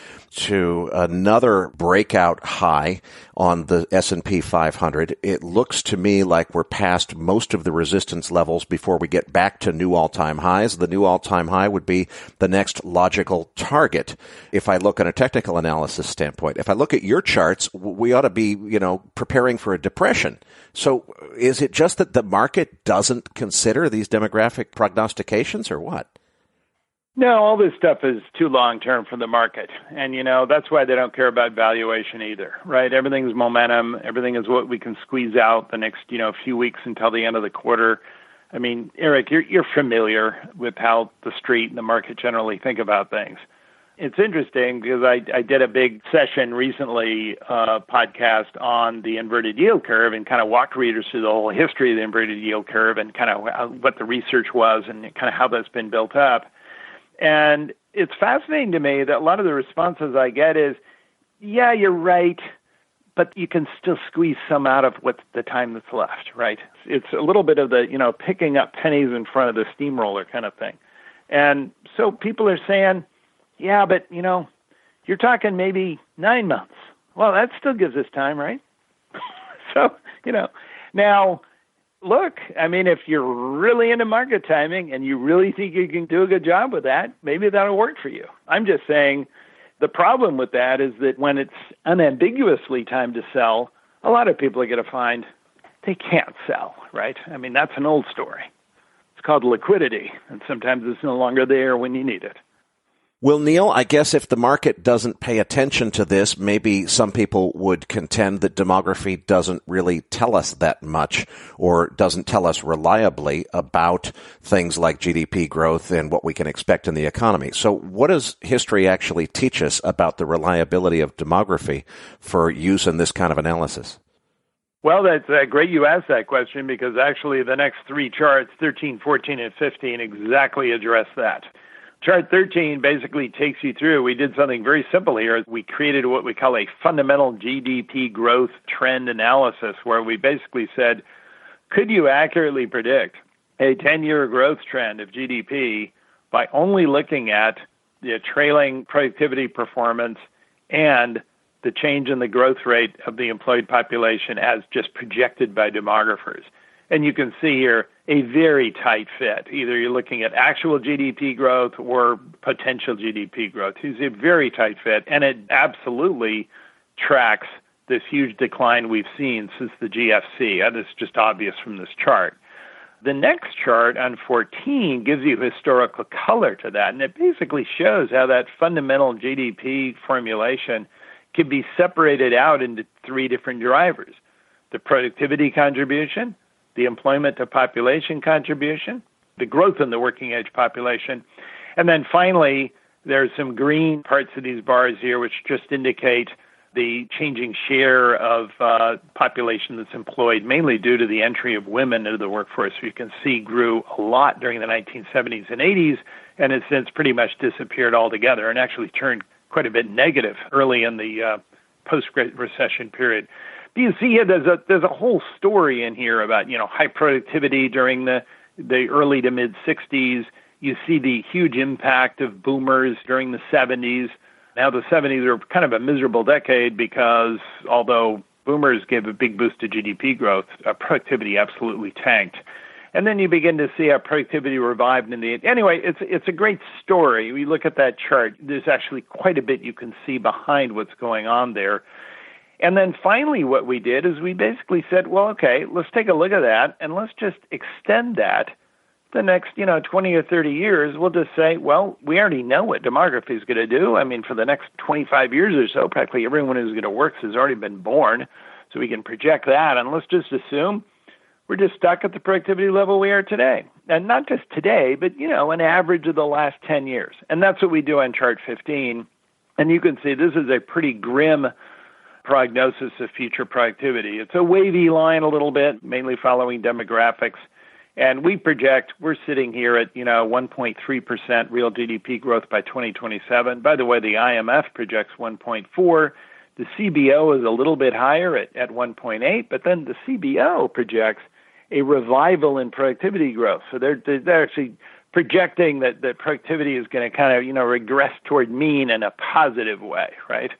to another breakout high on the S and P five hundred. It looks to me like we're past most of the resistance levels before we get back to new all-time highs. The new all-time high would be the next logical target if I look at a technical analysis standpoint. If I look at your charts, we ought to be, you know, preparing for a depression. So is it just that the market doesn't consider these demographic prognostications or what? No, all this stuff is too long-term for the market. And, you know, that's why they don't care about valuation either, right? Everything's momentum. Everything is what we can squeeze out the next, you know, few weeks until the end of the quarter. I mean, Eric, you're, you're familiar with how the street and the market generally think about things. It's interesting because I, I did a big session recently, uh, podcast on the inverted yield curve and kind of walked readers through the whole history of the inverted yield curve and kind of what the research was and kind of how that's been built up. And it's fascinating to me that a lot of the responses I get is, yeah, you're right, but you can still squeeze some out of what's the time that's left, right? It's a little bit of the, you know, picking up pennies in front of the steamroller kind of thing. And so people are saying, yeah, but, you know, you're talking maybe nine months. Well, that still gives us time, right? So, you know, now, look, I mean, if you're really into market timing and you really think you can do a good job with that, maybe that'll work for you. I'm just saying the problem with that is that when it's unambiguously time to sell, a lot of people are going to find they can't sell, right? I mean, that's an old story. It's called liquidity, and sometimes it's no longer there when you need it. Well, Neil, I guess if the market doesn't pay attention to this, maybe some people would contend that demography doesn't really tell us that much or doesn't tell us reliably about things like G D P growth and what we can expect in the economy. So what does history actually teach us about the reliability of demography for use in this kind of analysis? Well, that's uh, great you asked that question because actually the next three charts, thirteen, fourteen, and fifteen, exactly address that. Chart thirteen basically takes you through. We did something very simple here. We created what we call a fundamental G D P growth trend analysis, where we basically said, could you accurately predict a ten-year growth trend of G D P by only looking at the trailing productivity performance and the change in the growth rate of the employed population as just projected by demographers? And you can see here a very tight fit. Either you're looking at actual G D P growth or potential G D P growth. It's a very tight fit, and it absolutely tracks this huge decline we've seen since the G F C. That is just obvious from this chart. The next chart on fourteen gives you historical color to that, and it basically shows how that fundamental G D P formulation can be separated out into three different drivers: the productivity contribution, the employment to population contribution, the growth in the working age population, and then finally, there's some green parts of these bars here which just indicate the changing share of uh, population that's employed, mainly due to the entry of women into the workforce. You can see grew a lot during the nineteen seventies and eighties, and has since pretty much disappeared altogether and actually turned quite a bit negative early in the uh, post-Great Recession period. But you see, there's a there's a whole story in here about, you know, high productivity during the the early to mid sixties. You see the huge impact of boomers during the seventies. Now the seventies are kind of a miserable decade because although boomers gave a big boost to G D P growth, uh, productivity absolutely tanked. And then you begin to see how productivity revived in the anyway. It's it's a great story. We look at that chart. There's actually quite a bit you can see behind what's going on there. And then finally what we did is we basically said, well, okay, let's take a look at that and let's just extend that the next, you know, twenty or thirty years. We'll just say, well, we already know what demography is going to do. I mean, for the next twenty-five years or so, practically everyone who's going to work has already been born. So we can project that. And let's just assume we're just stuck at the productivity level we are today. And not just today, but, you know, an average of the last ten years. And that's what we do on chart fifteen. And you can see this is a pretty grim prognosis of future productivity. It's a wavy line a little bit, mainly following demographics. And we project we're sitting here at, you know, one point three percent real G D P growth by twenty twenty-seven. By the way, the I M F projects one point four. The C B O is a little bit higher at, at one point eight, but then the C B O projects a revival in productivity growth. So they're, they're actually projecting that, that productivity is going to kind of, you know, regress toward mean in a positive way, right?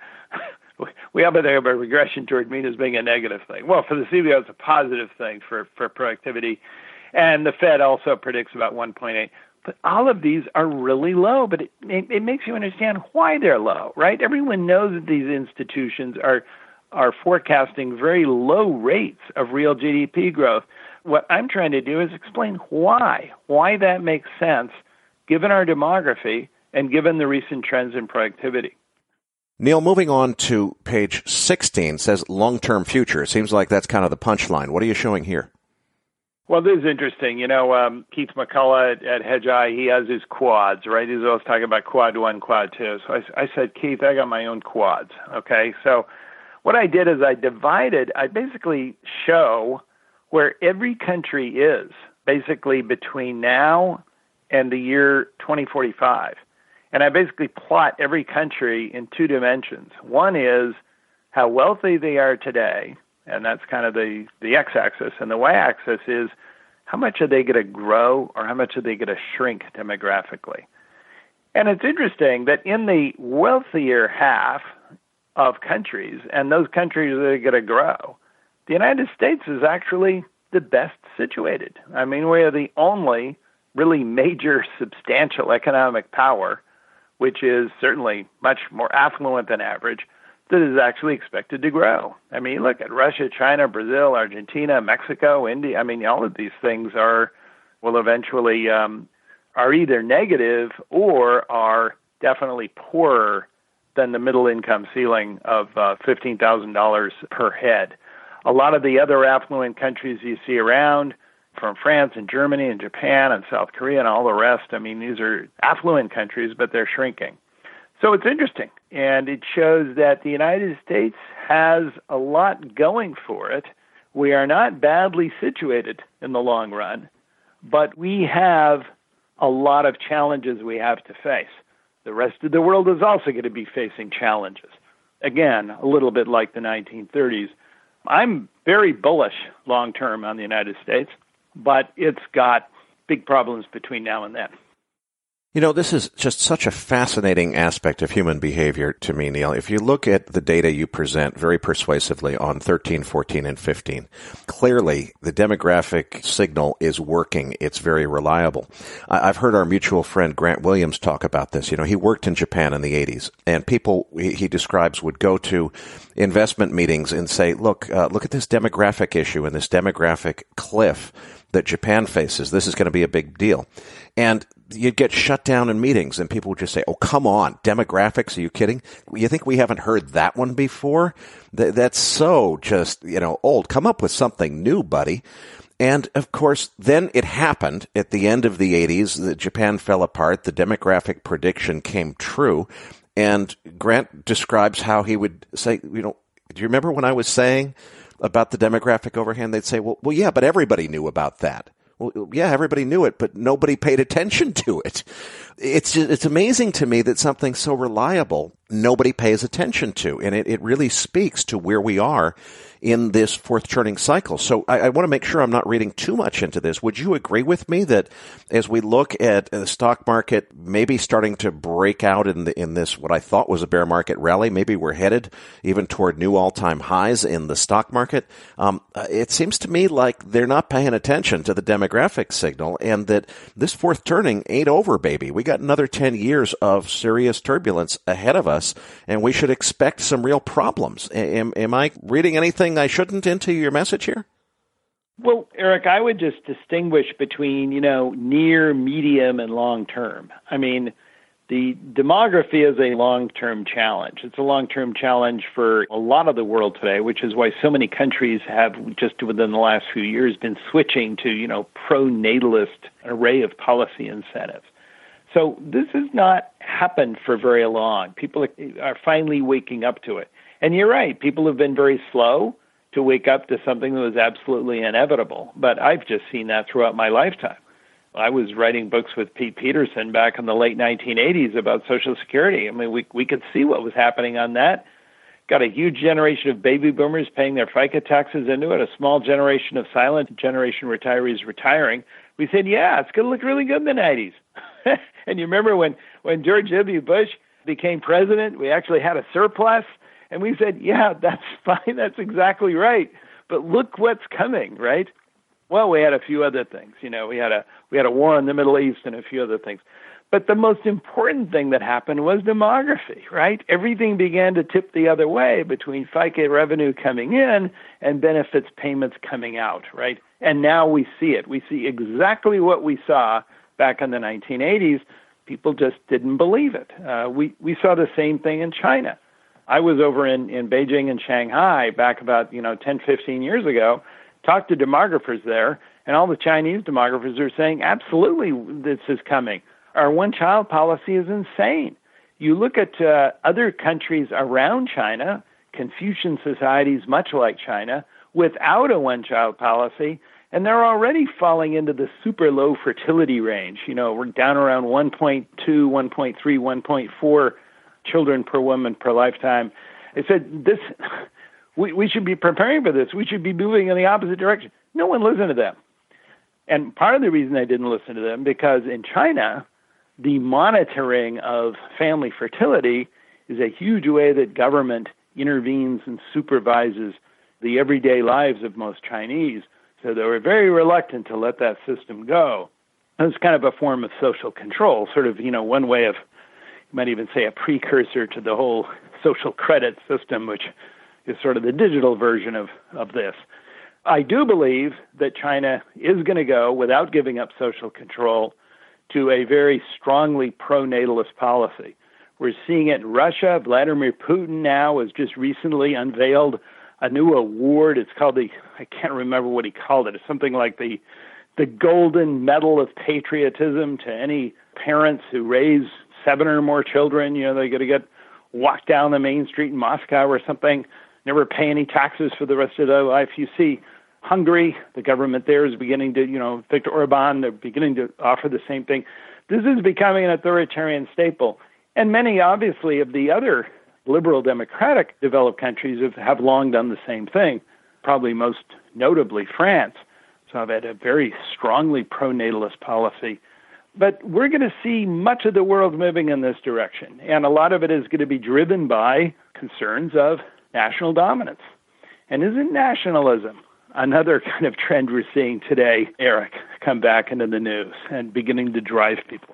We often think about regression toward mean as being a negative thing. Well, for the C B O, it's a positive thing for, for productivity. And the Fed also predicts about one point eight. But all of these are really low, but it, it makes you understand why they're low, right? Everyone knows that these institutions are are forecasting very low rates of real G D P growth. What I'm trying to do is explain why, why that makes sense, given our demography and given the recent trends in productivity. Neil, moving on to page sixteen, says long-term future. It seems like that's kind of the punchline. What are you showing here? Well, this is interesting. You know, um, Keith McCullough at, at Hedgeye, he has his quads, right? He's always talking about quad one, quad two. So I, I said, Keith, I got my own quads, okay? So what I did is I divided, I basically show where every country is basically between now and the year twenty forty-five. And I basically plot every country in two dimensions. One is how wealthy they are today, and that's kind of the, the x-axis. And the y-axis is how much are they going to grow or how much are they going to shrink demographically. And it's interesting that in the wealthier half of countries, and those countries that are going to grow, the United States is actually the best situated. I mean, we are the only really major substantial economic power, which is certainly much more affluent than average, that is actually expected to grow. I mean, look at Russia, China, Brazil, Argentina, Mexico, India. I mean, all of these things are, will eventually, um, are either negative or are definitely poorer than the middle income ceiling of uh, fifteen thousand dollars per head. A lot of the other affluent countries you see around, from France and Germany and Japan and South Korea and all the rest, I mean, these are affluent countries, but they're shrinking. So it's interesting, and it shows that the United States has a lot going for it. We are not badly situated in the long run, but we have a lot of challenges we have to face. The rest of the world is also going to be facing challenges. Again, a little bit like the nineteen thirties. I'm very bullish long-term on the United States, but it's got big problems between now and then. You know, this is just such a fascinating aspect of human behavior to me, Neil. If you look at the data you present very persuasively on thirteen, fourteen, and fifteen, clearly the demographic signal is working. It's very reliable. I've heard our mutual friend Grant Williams talk about this. You know, he worked in Japan in the eighties, and people he describes would go to investment meetings and say, look, uh, look at this demographic issue and this demographic cliff that Japan faces. This is going to be a big deal. And you'd get shut down in meetings and people would just say, oh, come on, demographics, are you kidding? You think we haven't heard that one before? Th- that's so just, you know, old. Come up with something new, buddy. And, of course, then it happened at the end of the eighties. The Japan fell apart. The demographic prediction came true. And Grant describes how he would say, you know, do you remember when I was saying about the demographic overhang? They'd say, well, well, yeah, but everybody knew about that. Well, yeah, everybody knew it, but nobody paid attention to it. It's just, it's amazing to me that something so reliable nobody pays attention to, and it, it really speaks to where we are in this fourth turning cycle. So I, I want to make sure I'm not reading too much into this. Would you agree with me that as we look at the stock market maybe starting to break out in the, in this what I thought was a bear market rally, maybe we're headed even toward new all-time highs in the stock market, um, it seems to me like they're not paying attention to the demographic signal, and that this fourth turning ain't over, baby. We got another ten years of serious turbulence ahead of us, and we should expect some real problems. Am, am I reading anything I shouldn't into your message here? Well, Eric, I would just distinguish between, you know, near, medium, and long term. I mean, the demography is a long-term challenge. It's a long-term challenge for a lot of the world today, which is why so many countries have just within the last few years been switching to, you know, pro-natalist array of policy incentives. So this has not happened for very long. People are finally waking up to it. And you're right, people have been very slow to wake up to something that was absolutely inevitable. But I've just seen that throughout my lifetime. I was writing books with Pete Peterson back in the late nineteen eighties about Social Security. I mean, we we could see what was happening on that. Got a huge generation of baby boomers paying their FICA taxes into it, a small generation of silent generation retirees retiring. We said, yeah, it's going to look really good in the nineties. And you remember when, when George W. Bush became president, we actually had a surplus. And we said, yeah, that's fine. That's exactly right. But look what's coming, right? Well, we had a few other things. You know, we had a we had a war in the Middle East and a few other things. But the most important thing that happened was demography, right? Everything began to tip the other way between FICA revenue coming in and benefits payments coming out, right? And now we see it. We see exactly what we saw back in the nineteen eighties. People just didn't believe it. Uh, we, we saw the same thing in China. I was over in, in Beijing and Shanghai back about, you know, ten, fifteen years ago, talked to demographers there, And all the Chinese demographers are saying, absolutely, this is coming. Our one-child policy is insane. You look at uh, other countries around China, Confucian societies much like China, without a one-child policy, and they're already falling into the super low fertility range. You know, we're down around one point two, one point three, one point four children per woman per lifetime. I said, this, we, we should be preparing for this. We should be moving in the opposite direction. No one listened to them. And part of the reason I didn't listen to them, because in China, the monitoring of family fertility is a huge way that government intervenes and supervises the everyday lives of most Chinese. So they were very reluctant to let that system go. It was kind of a form of social control, sort of, you know, one way of, you might even say a precursor to the whole social credit system, which is sort of the digital version of, of this. I do believe that China is going to go, without giving up social control, to a very strongly pro-natalist policy. We're seeing it in Russia. Vladimir Putin now has just recently unveiled a new award. It's called the, I can't remember what he called it. It's something like the the Golden Medal of Patriotism to any parents who raise seven or more children. You know, they're going to get walked down the main street in Moscow or something, never pay any taxes for the rest of their life. You see Hungary, the government there is beginning to, you know, Viktor Orban, they're beginning to offer the same thing. This is becoming an authoritarian staple. And many, obviously, of the other liberal democratic developed countries have, have long done the same thing, probably most notably France. So I've had a very strongly pro-natalist policy. But we're going to see much of the world moving in this direction. And a lot of it is going to be driven by concerns of national dominance. And isn't nationalism another kind of trend we're seeing today, Eric, come back into the news and beginning to drive people?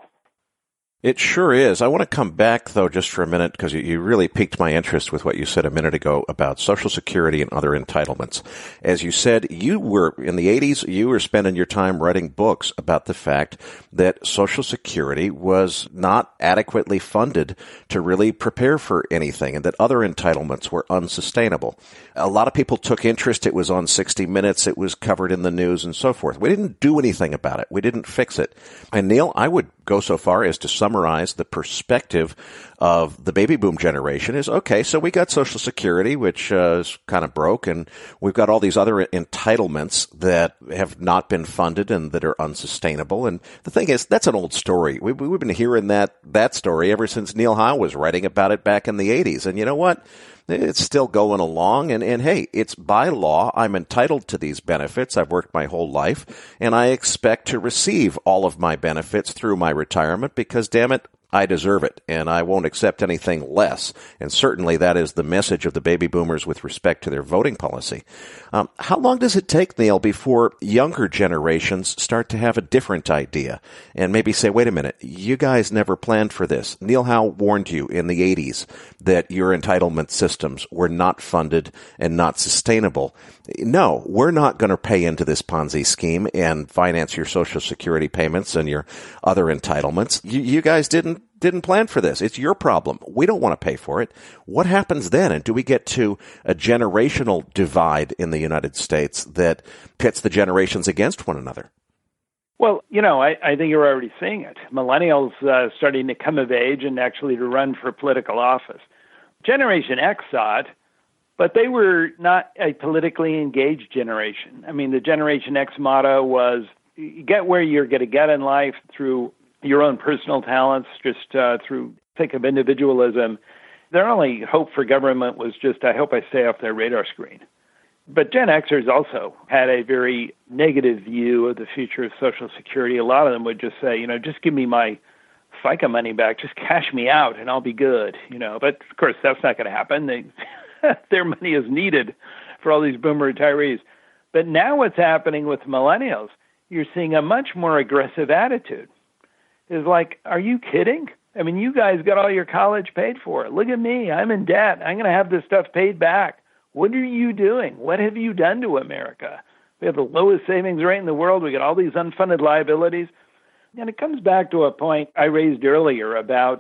It sure is. I want to come back, though, just for a minute, because you, you really piqued my interest with what you said a minute ago about Social Security and other entitlements. As you said, you were, in the eighties, you were spending your time writing books about the fact that Social Security was not adequately funded to really prepare for anything, and that other entitlements were unsustainable. A lot of people took interest. It was on sixty minutes. It was covered in the news and so forth. We didn't do anything about it. We didn't fix it. And Neil, I would go so far as to summarize the perspective of the baby boom generation is, okay, so we got Social Security, which uh, is kind of broke, and we've got all these other entitlements that have not been funded and that are unsustainable. And the thing is, that's an old story. We, we've been hearing that that story ever since Neil Howe was writing about it back in the eighties. And you know what? It's still going along, and, and hey, it's by law. I'm entitled to these benefits. I've worked my whole life, and I expect to receive all of my benefits through my retirement because, damn it, I deserve it, and I won't accept anything less. And certainly that is the message of the baby boomers with respect to their voting policy. Um, how long does it take, Neil, before younger generations start to have a different idea and maybe say, wait a minute, you guys never planned for this? Neil Howe warned you in the eighties that your entitlement systems were not funded and not sustainable. No, we're not going to pay into this Ponzi scheme and finance your Social Security payments and your other entitlements. You, you guys didn't didn't plan for this. It's your problem. We don't want to pay for it. What happens then? And do we get to a generational divide in the United States that pits the generations against one another? Well, you know, I, I think you're already seeing it. Millennials uh, starting to come of age and actually to run for political office. Generation X saw it, but they were not a politically engaged generation. I mean, the Generation X motto was, get where you're going to get in life through your own personal talents, just uh, through, think of individualism. Their only hope for government was just, I hope I stay off their radar screen. But Gen Xers also had a very negative view of the future of Social Security. A lot of them would just say, you know, just give me my FICA money back, just cash me out and I'll be good, you know. But of course, that's not going to happen. They, their money is needed for all these boomer retirees. But now what's happening with millennials, you're seeing a much more aggressive attitude. It's like, are you kidding? I mean, you guys got all your college paid for. Look at me. I'm in debt. I'm going to have this stuff paid back. What are you doing? What have you done to America? We have the lowest savings rate in the world. We got all these unfunded liabilities. And it comes back to a point I raised earlier about,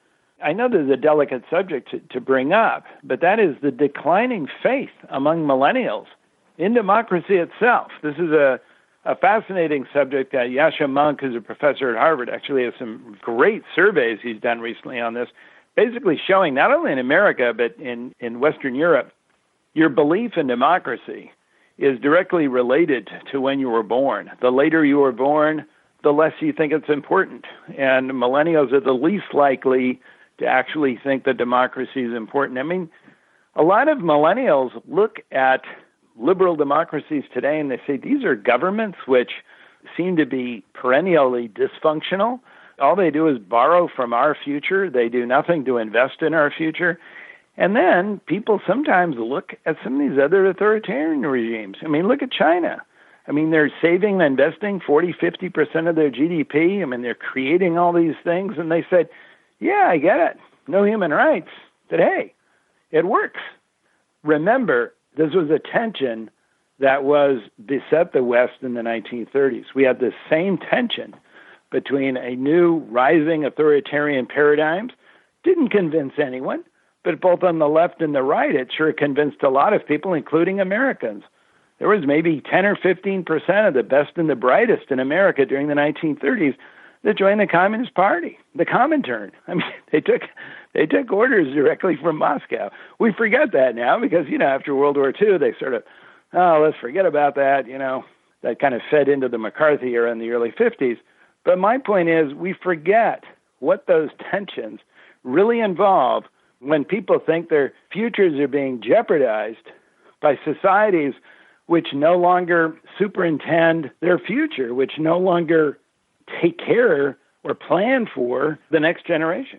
I know there's a delicate subject to, to bring up, but that is the declining faith among millennials in democracy itself. This is a, a fascinating subject. Uh, Yascha Mounk, who's a professor at Harvard, actually has some great surveys he's done recently on this, basically showing not only in America but in, in Western Europe, your belief in democracy is directly related to when you were born. The later you were born, the less you think it's important. And millennials are the least likely to actually think that democracy is important. I mean, a lot of millennials look at liberal democracies today and they say these are governments which seem to be perennially dysfunctional. All they do is borrow from our future. They do nothing to invest in our future. And then people sometimes look at some of these other authoritarian regimes. I mean, look at China. I mean, they're saving and investing forty, fifty percent of their G D P. I mean, they're creating all these things. And they said, yeah, I get it. No human rights. But hey, it works. Remember, this was a tension that was beset the West in the nineteen thirties. We had the same tension between a new rising authoritarian paradigms. Didn't convince anyone. But both on the left and the right, it sure convinced a lot of people, including Americans. There was maybe ten or fifteen percent of the best and the brightest in America during the nineteen thirties that joined the Communist Party, the Comintern. I mean, they took they took orders directly from Moscow. We forget that now because, you know, after World War Two, they sort of, oh, let's forget about that. You know, that kind of fed into the McCarthy era in the early fifties. But my point is we forget what those tensions really involve when people think their futures are being jeopardized by societies which no longer superintend their future, which no longer take care or plan for the next generation.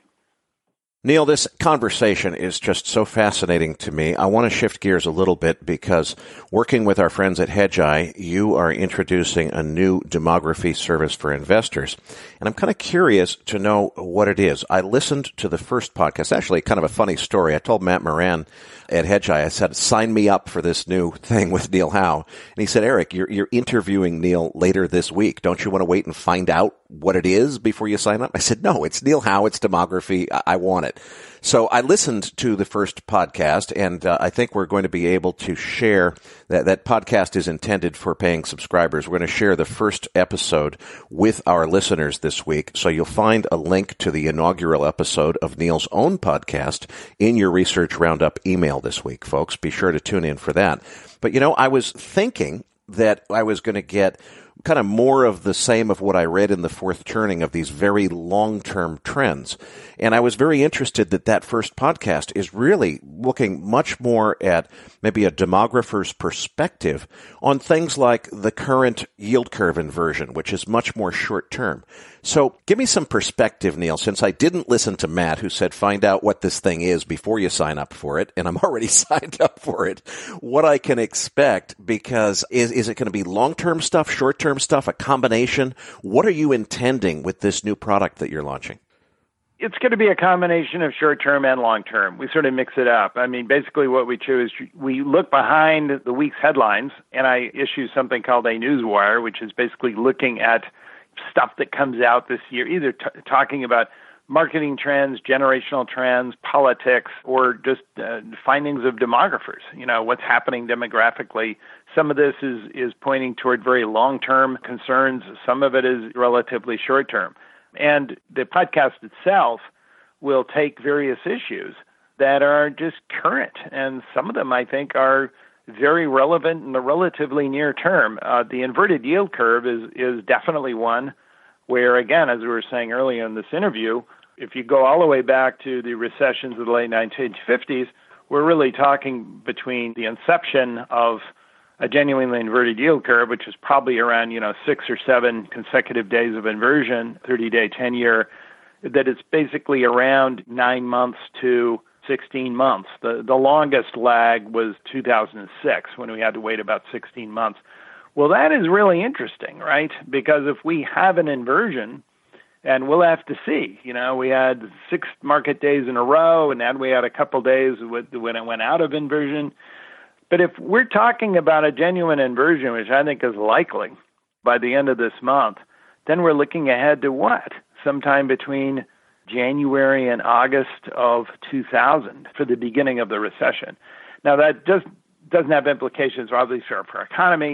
Neil, this conversation is just so fascinating to me. I want to shift gears a little bit because working with our friends at Hedgeye, you are introducing a new demography service for investors. And I'm kind of curious to know what it is. I listened to the first podcast, actually kind of a funny story. I told Matt Moran at Hedgeye, I said, sign me up for this new thing with Neil Howe. And he said, Eric, you're, you're interviewing Neil later this week. Don't you want to wait and find out what it is before you sign up? I said, no, it's Neil Howe. It's demography. I, I want it. So I listened to the first podcast, and uh, I think we're going to be able to share that. That podcast is intended for paying subscribers. We're going to share the first episode with our listeners this week. So you'll find a link to the inaugural episode of Neil's own podcast in your Research Roundup email this week, folks. Be sure to tune in for that. But, you know, I was thinking that I was going to get kind of more of the same of what I read in the fourth turning of these very long-term trends. And I was very interested that that first podcast is really looking much more at maybe a demographer's perspective on things like the current yield curve inversion, which is much more short-term. So give me some perspective, Neil, since I didn't listen to Matt, who said find out what this thing is before you sign up for it, and I'm already signed up for it, what I can expect, because is, is it going to be long-term stuff, short-term stuff, a combination? What are you intending with this new product that you're launching? It's going to be a combination of short-term and long-term. We sort of mix it up. I mean, basically what we do is we look behind the week's headlines, and I issue something called a newswire, which is basically looking at stuff that comes out this year, either t- talking about marketing trends, generational trends, politics, or just uh, findings of demographers. You know, what's happening demographically. Some of this is, is pointing toward very long-term concerns. Some of it is relatively short-term. And the podcast itself will take various issues that are just current. And some of them, I think, are very relevant in the relatively near term. Uh, the inverted yield curve is, is definitely one where, again, as we were saying earlier in this interview, if you go all the way back to the recessions of the late nineteen fifties, we're really talking between the inception of a genuinely inverted yield curve, which is probably around, you know, six or seven consecutive days of inversion, thirty-day, ten-year, that it's basically around nine months to sixteen months. The the longest lag was two thousand six, when we had to wait about sixteen months. Well, that is really interesting, right? Because if we have an inversion, and we'll have to see, you know, we had six market days in a row, and then we had a couple days when it went out of inversion. But if we're talking about a genuine inversion, which I think is likely by the end of this month, then we're looking ahead to what? Sometime between January and August of two thousand for the beginning of the recession. Now, that just doesn't have implications, obviously, for our economy.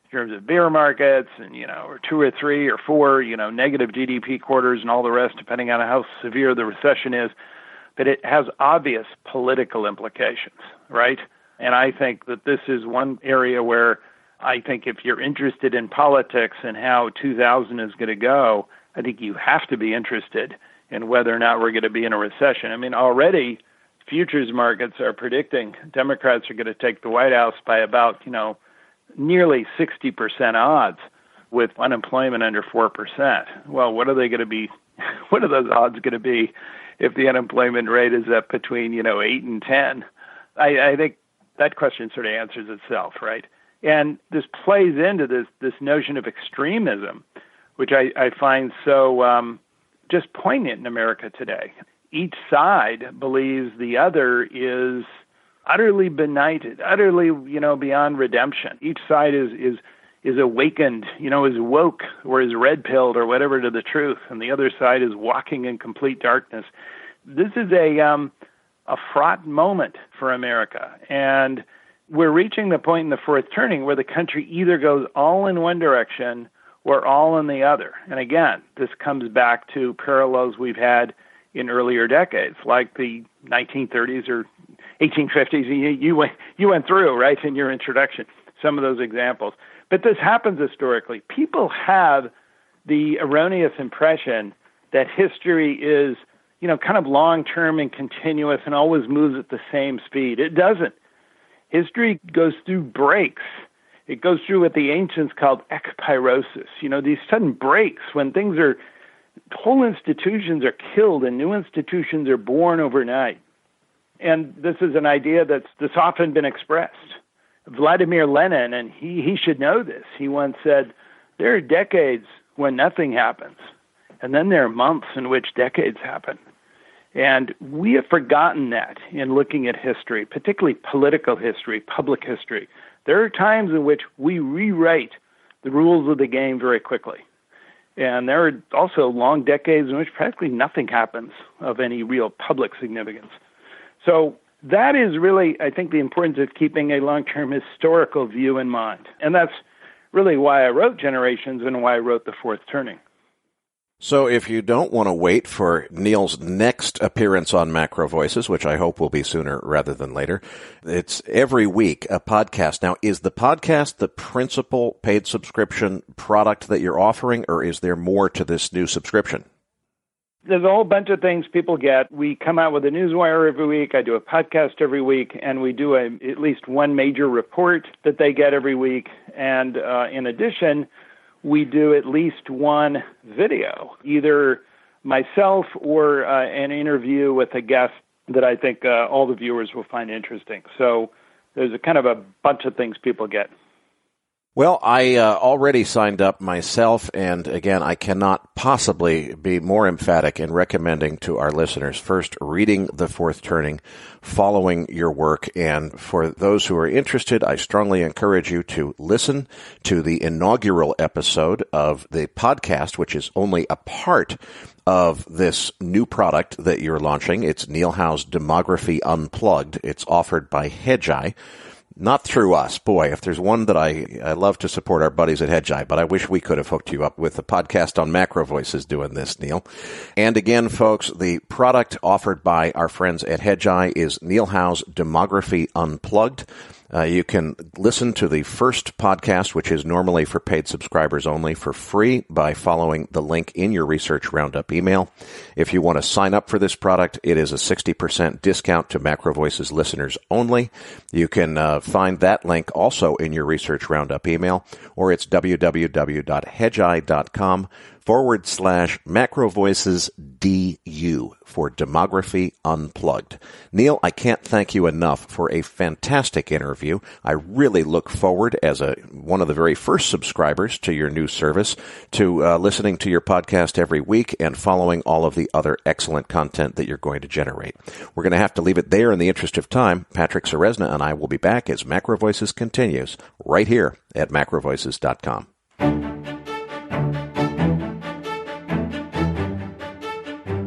in terms of bear markets and, you know, or two or three or four, you know, negative G D P quarters and all the rest, depending on how severe the recession is. But it has obvious political implications, right? And I think that this is one area where I think if you're interested in politics and how two thousand is going to go, I think you have to be interested in whether or not we're going to be in a recession. I mean, already futures markets are predicting Democrats are going to take the White House by about, you know, nearly sixty percent odds with unemployment under four percent. Well, what are they going to be? What are those odds going to be if the unemployment rate is up between, you know, eight and ten? I, I think that question sort of answers itself, right? And this plays into this this notion of extremism, which I, I find so um, just poignant in America today. Each side believes the other is utterly benighted, utterly, you know, beyond redemption. Each side is is is awakened, you know, is woke or is red-pilled or whatever to the truth, and the other side is walking in complete darkness. This is a um, a fraught moment for America, and we're reaching the point in the fourth turning where the country either goes all in one direction or all in the other. And again, this comes back to parallels we've had in earlier decades, like the nineteen thirties or eighteen fifties. You, you, went, you went through, right, in your introduction, some of those examples. But this happens historically. People have the erroneous impression that history is, you know, kind of long-term and continuous and always moves at the same speed. It doesn't. History goes through breaks. It goes through what the ancients called ekpyrosis, you know, these sudden breaks when things are, whole institutions are killed and new institutions are born overnight. And this is an idea that's, that's often been expressed. Vladimir Lenin, and he, he should know this, he once said, there are decades when nothing happens, and then there are months in which decades happen. And we have forgotten that in looking at history, particularly political history, public history. There are times in which we rewrite the rules of the game very quickly. And there are also long decades in which practically nothing happens of any real public significance. So that is really, I think, the importance of keeping a long-term historical view in mind. And that's really why I wrote Generations and why I wrote The Fourth Turning. So if you don't want to wait for Neil's next appearance on Macro Voices, which I hope will be sooner rather than later, it's every week a podcast. Now, is the podcast the principal paid subscription product that you're offering, or is there more to this new subscription? There's a whole bunch of things people get. We come out with a newswire every week. I do a podcast every week, and we do a, at least one major report that they get every week. And uh, in addition, we do at least one video, either myself or uh, an interview with a guest that I think uh, all the viewers will find interesting. So there's a kind of a bunch of things people get. Well, I uh, already signed up myself, and again, I cannot possibly be more emphatic in recommending to our listeners first reading The Fourth Turning, following your work, and for those who are interested, I strongly encourage you to listen to the inaugural episode of the podcast, which is only a part of this new product that you're launching. It's Neil Howe's Demography Unplugged. It's offered by Hedgeye. Not through us. Boy, if there's one that I, I love to support our buddies at Hedgeye, but I wish we could have hooked you up with the podcast on Macro Voices doing this, Neil. And again, folks, the product offered by our friends at Hedgeye is Neil Howe's Demography Unplugged. Uh, you can listen to the first podcast, which is normally for paid subscribers only, for free by following the link in your Research Roundup email. If you want to sign up for this product, it is a sixty percent discount to Macro Voices listeners only. You can uh, find that link also in your Research Roundup email, or it's www.hedgeye.com forward slash Macro Voices D U for Demography Unplugged. Neil, I can't thank you enough for a fantastic interview. I really look forward, as a one of the very first subscribers to your new service, to uh, listening to your podcast every week and following all of the other excellent content that you're going to generate. We're going to have to leave it there in the interest of time. Patrick Ceresna and I will be back as Macro Voices continues right here at macro voices dot com.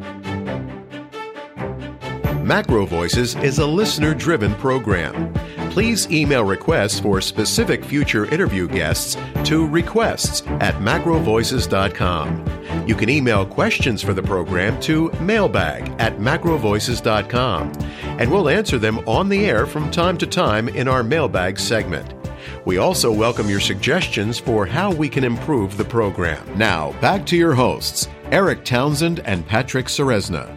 Macro Voices is a listener-driven program. Please email requests for specific future interview guests to requests at macro voices dot com. You can email questions for the program to mailbag at macro voices dot com, and we'll answer them on the air from time to time in our mailbag segment. We also welcome your suggestions for how we can improve the program. Now, back to your hosts, Eric Townsend and Patrick Ceresna.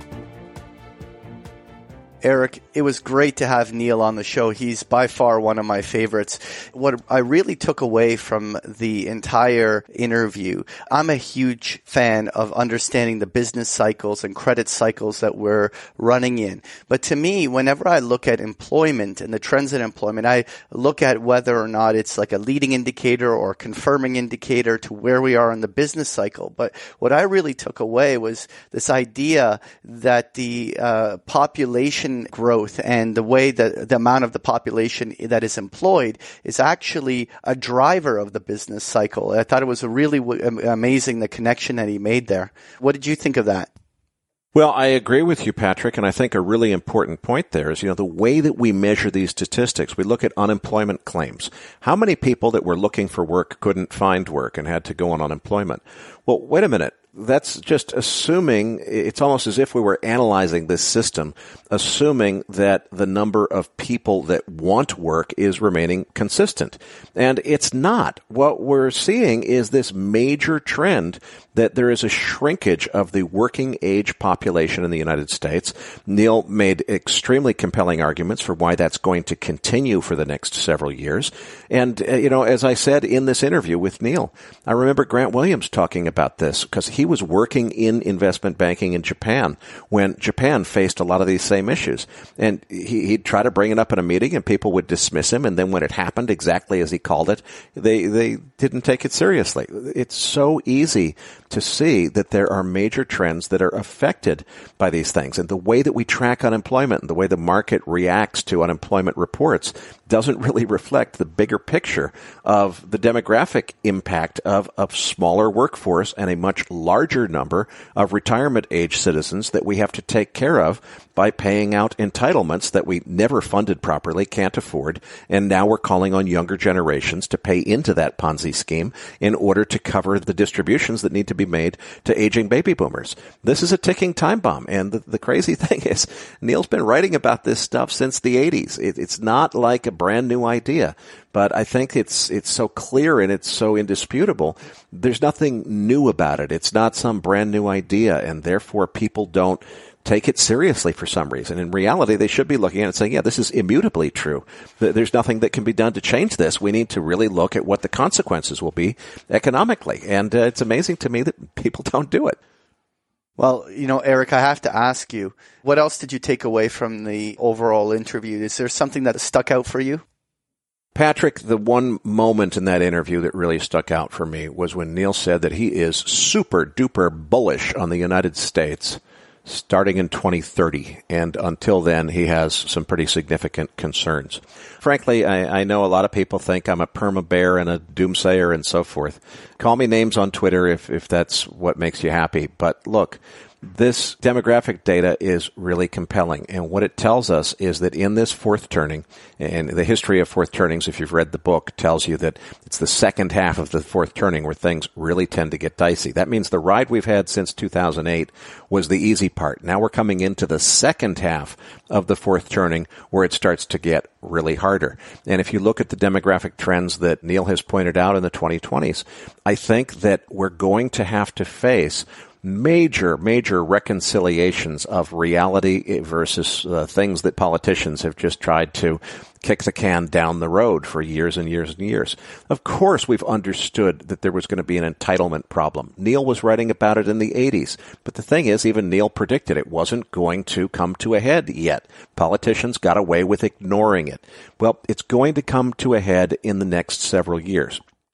Eric, it was great to have Neil on the show. He's by far one of my favorites. What I really took away from the entire interview, I'm a huge fan of understanding the business cycles and credit cycles that we're running in. But to me, whenever I look at employment and the trends in employment, I look at whether or not it's like a leading indicator or a confirming indicator to where we are in the business cycle. But what I really took away was this idea that the uh, population growth and the way that the amount of the population that is employed is actually a driver of the business cycle. I thought it was a really w- amazing, the connection that he made there. What did you think of that? Well, I agree with you, Patrick, and I think a really important point there is, you know, the way that we measure these statistics. We look at unemployment claims. How many people that were looking for work couldn't find work and had to go on unemployment? Well, wait a minute. That's just assuming, it's almost as if we were analyzing this system, assuming that the number of people that want work is remaining consistent. And it's not. What we're seeing is this major trend that there is a shrinkage of the working age population in the United States. Neil made extremely compelling arguments for why that's going to continue for the next several years. And, uh, you know, as I said in this interview with Neil, I remember Grant Williams talking about this because he was working in investment banking in Japan when Japan faced a lot of these same issues. And he, he'd try to bring it up in a meeting and people would dismiss him. And then when it happened exactly as he called it, they, they didn't take it seriously. It's so easy to see that there are major trends that are affected by these things. And the way that we track unemployment and the way the market reacts to unemployment reports doesn't really reflect the bigger picture of the demographic impact of a smaller workforce and a much larger number of retirement age citizens that we have to take care of by paying out entitlements that we never funded properly, can't afford, and now we're calling on younger generations to pay into that Ponzi scheme in order to cover the distributions that need to be made to aging baby boomers. This is a ticking time bomb, and the, the crazy thing is Neil's been writing about this stuff since the eighties. It, it's not like a brand new idea. But I think it's it's so clear and it's so indisputable. There's nothing new about it. It's not some brand new idea, and therefore people don't take it seriously for some reason. In reality, they should be looking at it and saying, yeah, this is immutably true. There's nothing that can be done to change this. We need to really look at what the consequences will be economically. And uh, it's amazing to me that people don't do it. Well, you know, Eric, I have to ask you, what else did you take away from the overall interview? Is there something that stuck out for you? Patrick, the one moment in that interview that really stuck out for me was when Neil said that he is super duper bullish on the United States starting in twenty thirty, and until then he has some pretty significant concerns. Frankly, I, I know a lot of people think I'm a perma-bear and a doomsayer and so forth. Call me names on Twitter if, if that's what makes you happy. But look, this demographic data is really compelling, and what it tells us is that in this fourth turning, and the history of fourth turnings, if you've read the book, tells you that it's the second half of the fourth turning where things really tend to get dicey. That means the ride we've had since two thousand eight was the easy part. Now we're coming into the second half of the fourth turning where it starts to get really harder. And if you look at the demographic trends that Neil has pointed out in the twenty twenties, I think that we're going to have to face major, major reconciliations of reality versus uh, things that politicians have just tried to kick the can down the road for years and years and years. Of course, we've understood that there was going to be an entitlement problem. Neil was writing about it in the eighties. But the thing is, even Neil predicted it wasn't going to come to a head yet. Politicians got away with ignoring it. Well, it's going to come to a head in the next several years.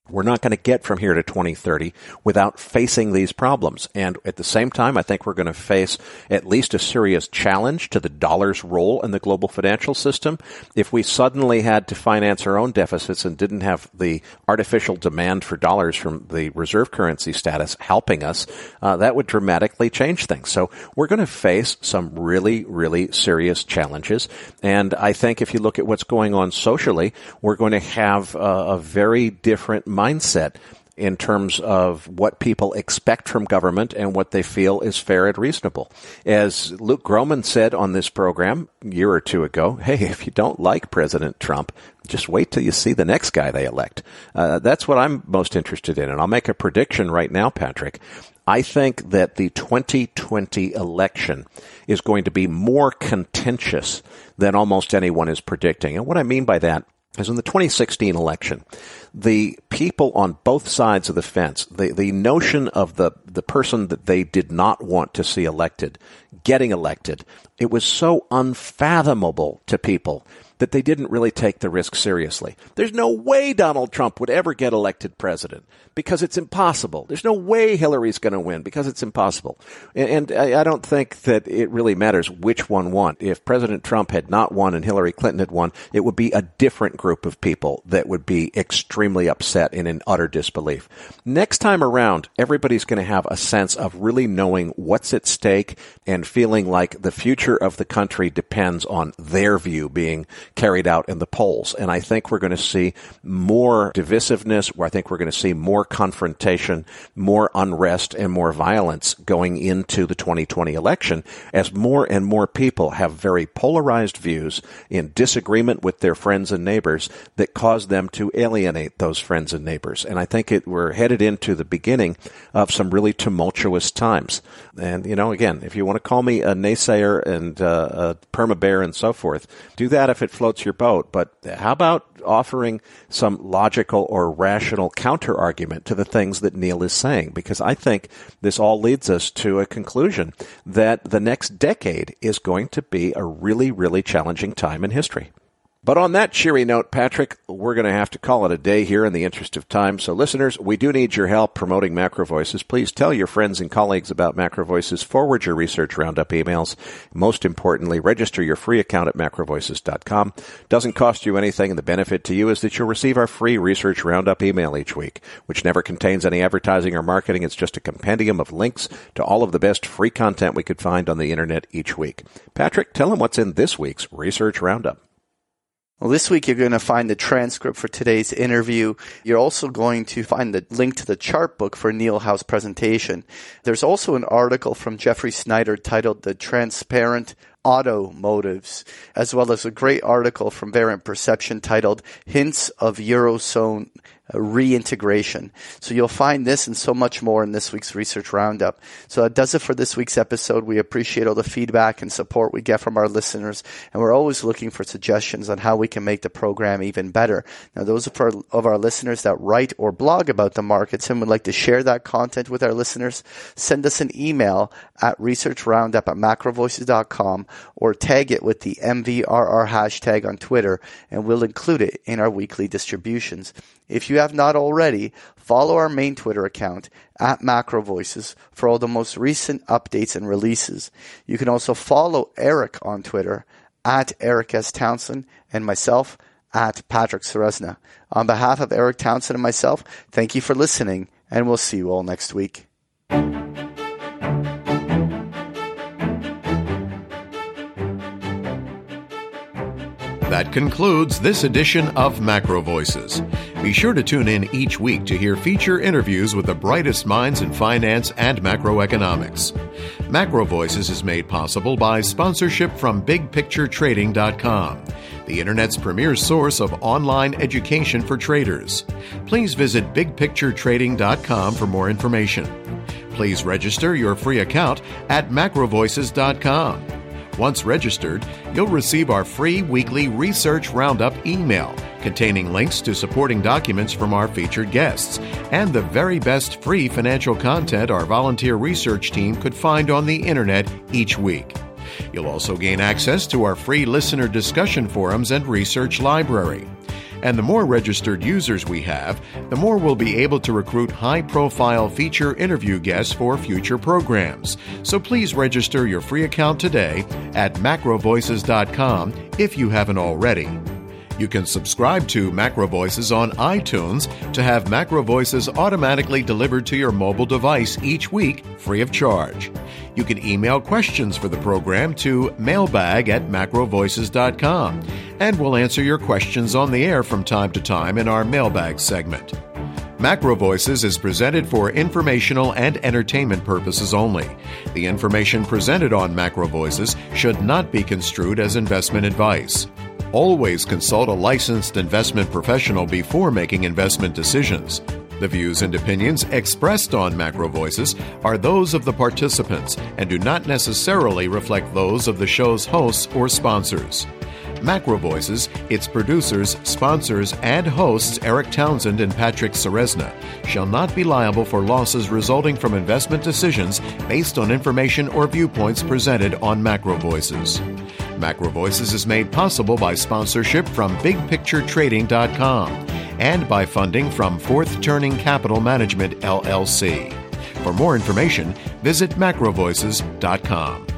we're not going to get from here to twenty thirty without facing these problems. And at the same time, I think we're going to face at least a serious challenge to the dollar's role in the global financial system. If we suddenly had to finance our own deficits and didn't have the artificial demand for dollars from the reserve currency status helping us, uh, that would dramatically change things. So we're going to face some really, really serious challenges. And I think if you look at what's going on socially, we're going to have a, a very different mindset in terms of what people expect from government and what they feel is fair and reasonable. As Luke Gromen said on this program a year or two ago, hey, if you don't like President Trump, just wait till you see the next guy they elect. Uh, that's what I'm most interested in. And I'll make a prediction right now, Patrick. I think that the twenty twenty election is going to be more contentious than almost anyone is predicting. And what I mean by that is in the twenty sixteen election, the people on both sides of the fence, the, the notion of the, the person that they did not want to see elected, getting elected, it was so unfathomable to people that they didn't really take the risk seriously. There's no way Donald Trump would ever get elected president because it's impossible. There's no way Hillary's going to win because it's impossible. And, and I, I don't think that it really matters which one won. If President Trump had not won and Hillary Clinton had won, it would be a different group of people that would be extremely upset and in utter disbelief. Next time around, everybody's going to have a sense of really knowing what's at stake and feeling like the future of the country depends on their view being carried out in the polls. And I think we're going to see more divisiveness, where I think we're going to see more confrontation, more unrest, and more violence going into the twenty twenty election as more and more people have very polarized views in disagreement with their friends and neighbors that cause them to alienate those friends and neighbors. And I think it, we're headed into the beginning of some really tumultuous times. And, you know, again, if you want to call me a naysayer and uh, a perma-bear and so forth, do that if it floats your boat. But how about offering some logical or rational counter-argument to the things that Neil is saying? Because I think this all leads us to a conclusion that the next decade is going to be a really, really challenging time in history. But on that cheery note, Patrick, we're going to have to call it a day here in the interest of time. So listeners, we do need your help promoting Macro Voices. Please tell your friends and colleagues about Macro Voices. Forward your Research Roundup emails. Most importantly, register your free account at macro voices dot com. Doesn't cost you anything, and the benefit to you is that you'll receive our free Research Roundup email each week, which never contains any advertising or marketing. It's just a compendium of links to all of the best free content we could find on the internet each week. Patrick, tell them what's in this week's Research Roundup. Well, this week you're going to find the transcript for today's interview. You're also going to find the link to the chart book for Neil Howe's presentation. There's also an article from Jeffrey Snyder titled The Transparent Automotives, as well as a great article from Variant Perception titled Hints of Eurozone Reintegration. So you'll find this and so much more in this week's Research Roundup. So that does it for this week's episode. We appreciate all the feedback and support we get from our listeners, and we're always looking for suggestions on how we can make the program even better. Now, those of our, of our listeners that write or blog about the markets and would like to share that content with our listeners, send us an email at researchroundup at macro voices dot com or tag it with the M V R R hashtag on Twitter, and we'll include it in our weekly distributions. If you have not already, follow our main Twitter account at Macro Voices for all the most recent updates and releases. You can also follow Eric on Twitter at Eric S. Townsend and myself at Patrick Ceresna. On behalf of Eric Townsend and myself, thank you for listening, and we'll see you all next week. That concludes this edition of Macro Voices. Be sure to tune in each week to hear feature interviews with the brightest minds in finance and macroeconomics. Macro Voices is made possible by sponsorship from big picture trading dot com, the Internet's premier source of online education for traders. Please visit big picture trading dot com for more information. Please register your free account at macro voices dot com. Once registered, you'll receive our free weekly Research Roundup email containing links to supporting documents from our featured guests and the very best free financial content our volunteer research team could find on the internet each week. You'll also gain access to our free listener discussion forums and research library. And the more registered users we have, the more we'll be able to recruit high-profile feature interview guests for future programs. So please register your free account today at macro voices dot com if you haven't already. You can subscribe to Macro Voices on iTunes to have Macro Voices automatically delivered to your mobile device each week, free of charge. You can email questions for the program to mailbag at macro voices dot com, and we'll answer your questions on the air from time to time in our mailbag segment. Macro Voices is presented for informational and entertainment purposes only. The information presented on Macro Voices should not be construed as investment advice. Always consult a licensed investment professional before making investment decisions. The views and opinions expressed on Macro Voices are those of the participants and do not necessarily reflect those of the show's hosts or sponsors. Macro Voices, its producers, sponsors, and hosts Eric Townsend and Patrick Ceresna shall not be liable for losses resulting from investment decisions based on information or viewpoints presented on Macro Voices. Macro Voices is made possible by sponsorship from big picture trading dot com and by funding from Fourth Turning Capital Management, L L C. For more information, visit macro voices dot com.